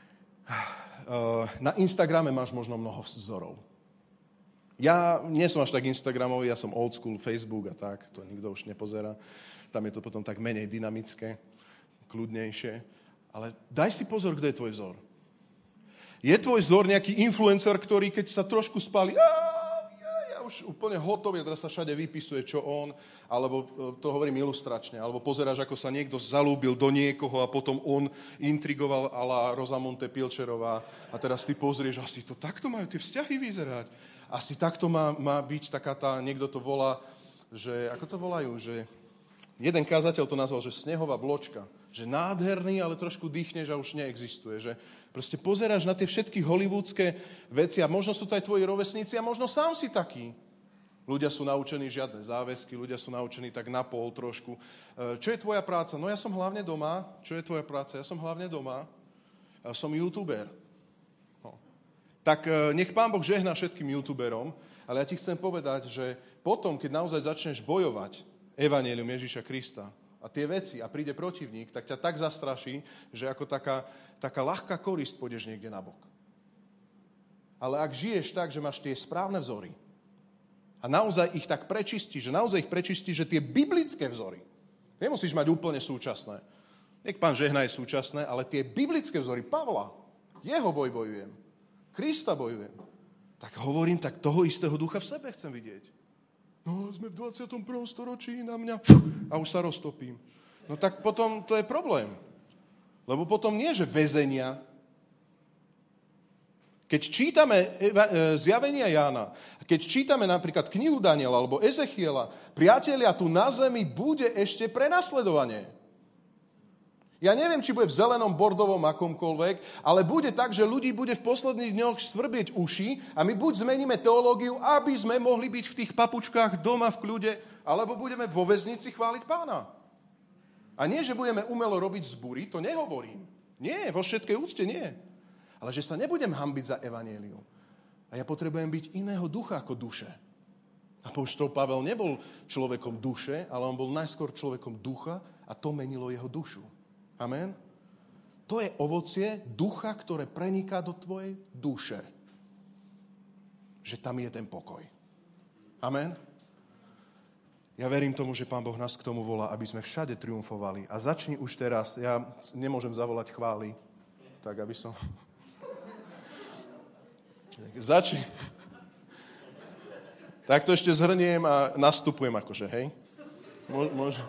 na Instagrame máš možno mnoho vzorov. Ja nie som až tak Instagramový, ja som old school, Facebook a tak, to nikto už nepozerá. Tam je to potom tak menej dynamické, kľudnejšie. Ale daj si pozor, kto je tvoj vzor. Je tvoj vzor nejaký influencer, ktorý keď sa trošku spálí, už úplne hotový, teraz sa všade vypisuje, čo on, alebo to hovorím ilustračne, alebo pozeráš, ako sa niekto zalúbil do niekoho a potom on intrigoval a la Rosamunde Pilcherová a teraz ty pozrieš, asi to takto majú tie vzťahy vyzerať. Asi takto má byť taká tá, niekto to volá, že, ako to volajú, že jeden kázateľ to nazval, že snehová vločka, že nádherný, ale trošku dýchneš a už neexistuje, že proste pozeráš na tie všetky hollywoodske veci a možno sú to aj tvoji rovesníci a možno sám si taký. Ľudia sú naučení žiadne záväzky, ľudia sú naučení tak na pol trošku. Čo je tvoja práca? No ja som hlavne doma. Čo je tvoja práca? Ja som hlavne doma. Ja som youtuber. No. Tak nech Pán Boh žehná všetkým youtuberom, ale ja ti chcem povedať, že potom, keď naozaj začneš bojovať evanjelium Ježiša Krista a tie veci a príde protivník, tak ťa tak zastraší, že ako taká ľahká korisť pôjdeš niekde na bok. Ale ak žiješ tak, že máš tie správne vzory a naozaj ich tak prečistíš, že tie biblické vzory, nemusíš mať úplne súčasné, nech Pán žehná je súčasné, ale tie biblické vzory Pavla, jeho boj bojujem, Krista bojujem, tak hovorím, tak toho istého ducha v sebe chcem vidieť. No, sme v 21. storočí na mňa a už sa roztopím. No tak potom to je problém. Lebo potom nie, že väzenia. Keď čítame zjavenia Jána, keď čítame napríklad knihu Daniela alebo Ezechiela, priatelia, tu na zemi bude ešte prenasledovanie. Ja neviem, či bude v zelenom, bordovom, akomkoľvek, ale bude tak, že ľudí bude v posledných dňoch svrbieť uši a my buď zmeníme teológiu, aby sme mohli byť v tých papučkách doma v kľude, alebo budeme vo väznici chváliť Pána. A nie, že budeme umelo robiť zbury, to nehovorím. Nie, vo všetkej úcte nie. Ale že sa nebudem hanbiť za evanjelium. A ja potrebujem byť iného ducha ako duše. Apoštol Pavel nebol človekom duše, ale on bol najskôr človekom ducha a to menilo jeho dušu. Amen? To je ovocie ducha, ktoré preniká do tvojej duše. Že tam je ten pokoj. Amen? Ja verím tomu, že Pán Boh nás k tomu volá, aby sme všade triumfovali. A začni už teraz. Ja nemôžem zavolať chvály, tak aby som... Začni. Tak to ešte zhrniem a nastupujem akože, hej? Môžem...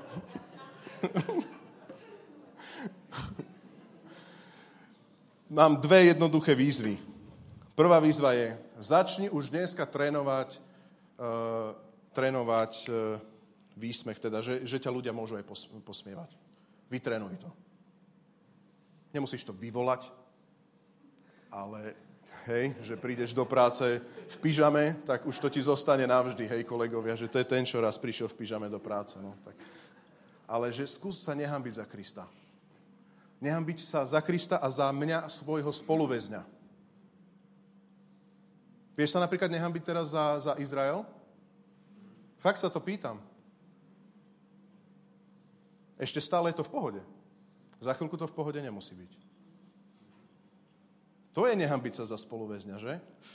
Mám dve jednoduché výzvy. Prvá výzva je, začni už dneska trénovať výsmech, teda, že ťa ľudia môžu aj posmievať. Vytrénuj to. Nemusíš to vyvolať, ale hej, že prídeš do práce v pyžame, tak už to ti zostane navždy, hej, kolegovia, že to je ten, čo raz prišiel v pyžame do práce. No, tak. Ale že skús sa nehanbiť za Krista. Nehanbiť sa za Krista a za mňa, svojho spoluväzňa. Vieš sa napríklad nehanbiť teraz za Izrael? Fakt sa to pýtam. Ešte stále je to v pohode. Za chvíľku to v pohode nemusí byť. To je nehanbiť sa za spoluväzňa, že?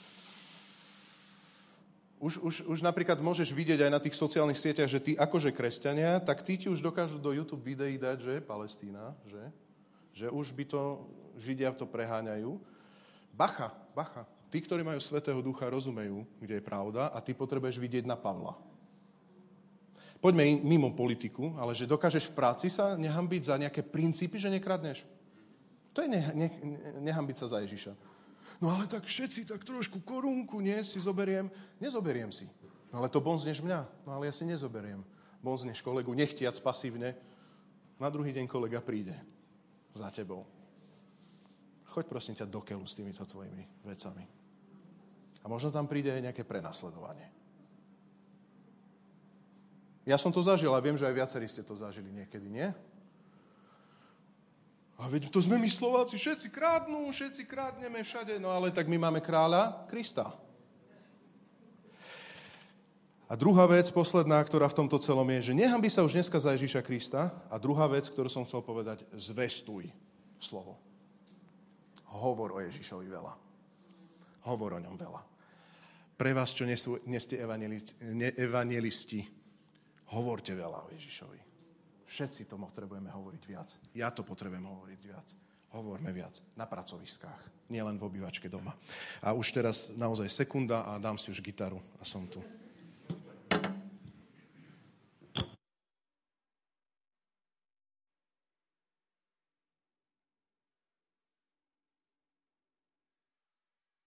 Už napríklad môžeš vidieť aj na tých sociálnych sieťach, že tí akože kresťania, tak tí ti už dokážu do YouTube videí dať, že Palestína, že už by to, Židia to preháňajú. Bacha. Tí, ktorí majú Svätého Ducha, rozumejú, kde je pravda a ty potrebuješ vidieť na Pavla. Poďme mimo politiku, ale že dokážeš v práci sa nehanbiť za nejaké princípy, že nekradneš. To je nehanbiť sa za Ježiša. No ale tak všetci, tak trošku korunku, nie, si zoberiem. Nezoberiem si. No ale to bonzneš mňa. No ale ja si nezoberiem. Bonzneš kolegu, nechtiac pasívne. Na druhý deň kolega príde za tebou. Choď prosím ťa do keľu s týmito tvojimi vecami. A možno tam príde aj nejaké prenasledovanie. Ja som to zažil a viem, že aj viacerí ste to zažili niekedy, nie? A veď to sme my Slováci, všetci krádnú, všetci krádneme všade, no ale tak my máme kráľa Krista. A druhá vec, posledná, ktorá v tomto celom je, že nehanbi sa už dneska za Ježiša Krista. A druhá vec, ktorú som chcel povedať, zvestuj slovo. Hovor o Ježišovi veľa. Hovor o ňom veľa. Pre vás, čo nie ste evangelisti, hovorte veľa o Ježišovi. Všetci to potrebujeme hovoriť viac. Ja to potrebujem hovoriť viac. Hovorme viac na pracoviskách, nielen v obývačke doma. A už teraz naozaj sekunda a dám si už gitaru a som tu.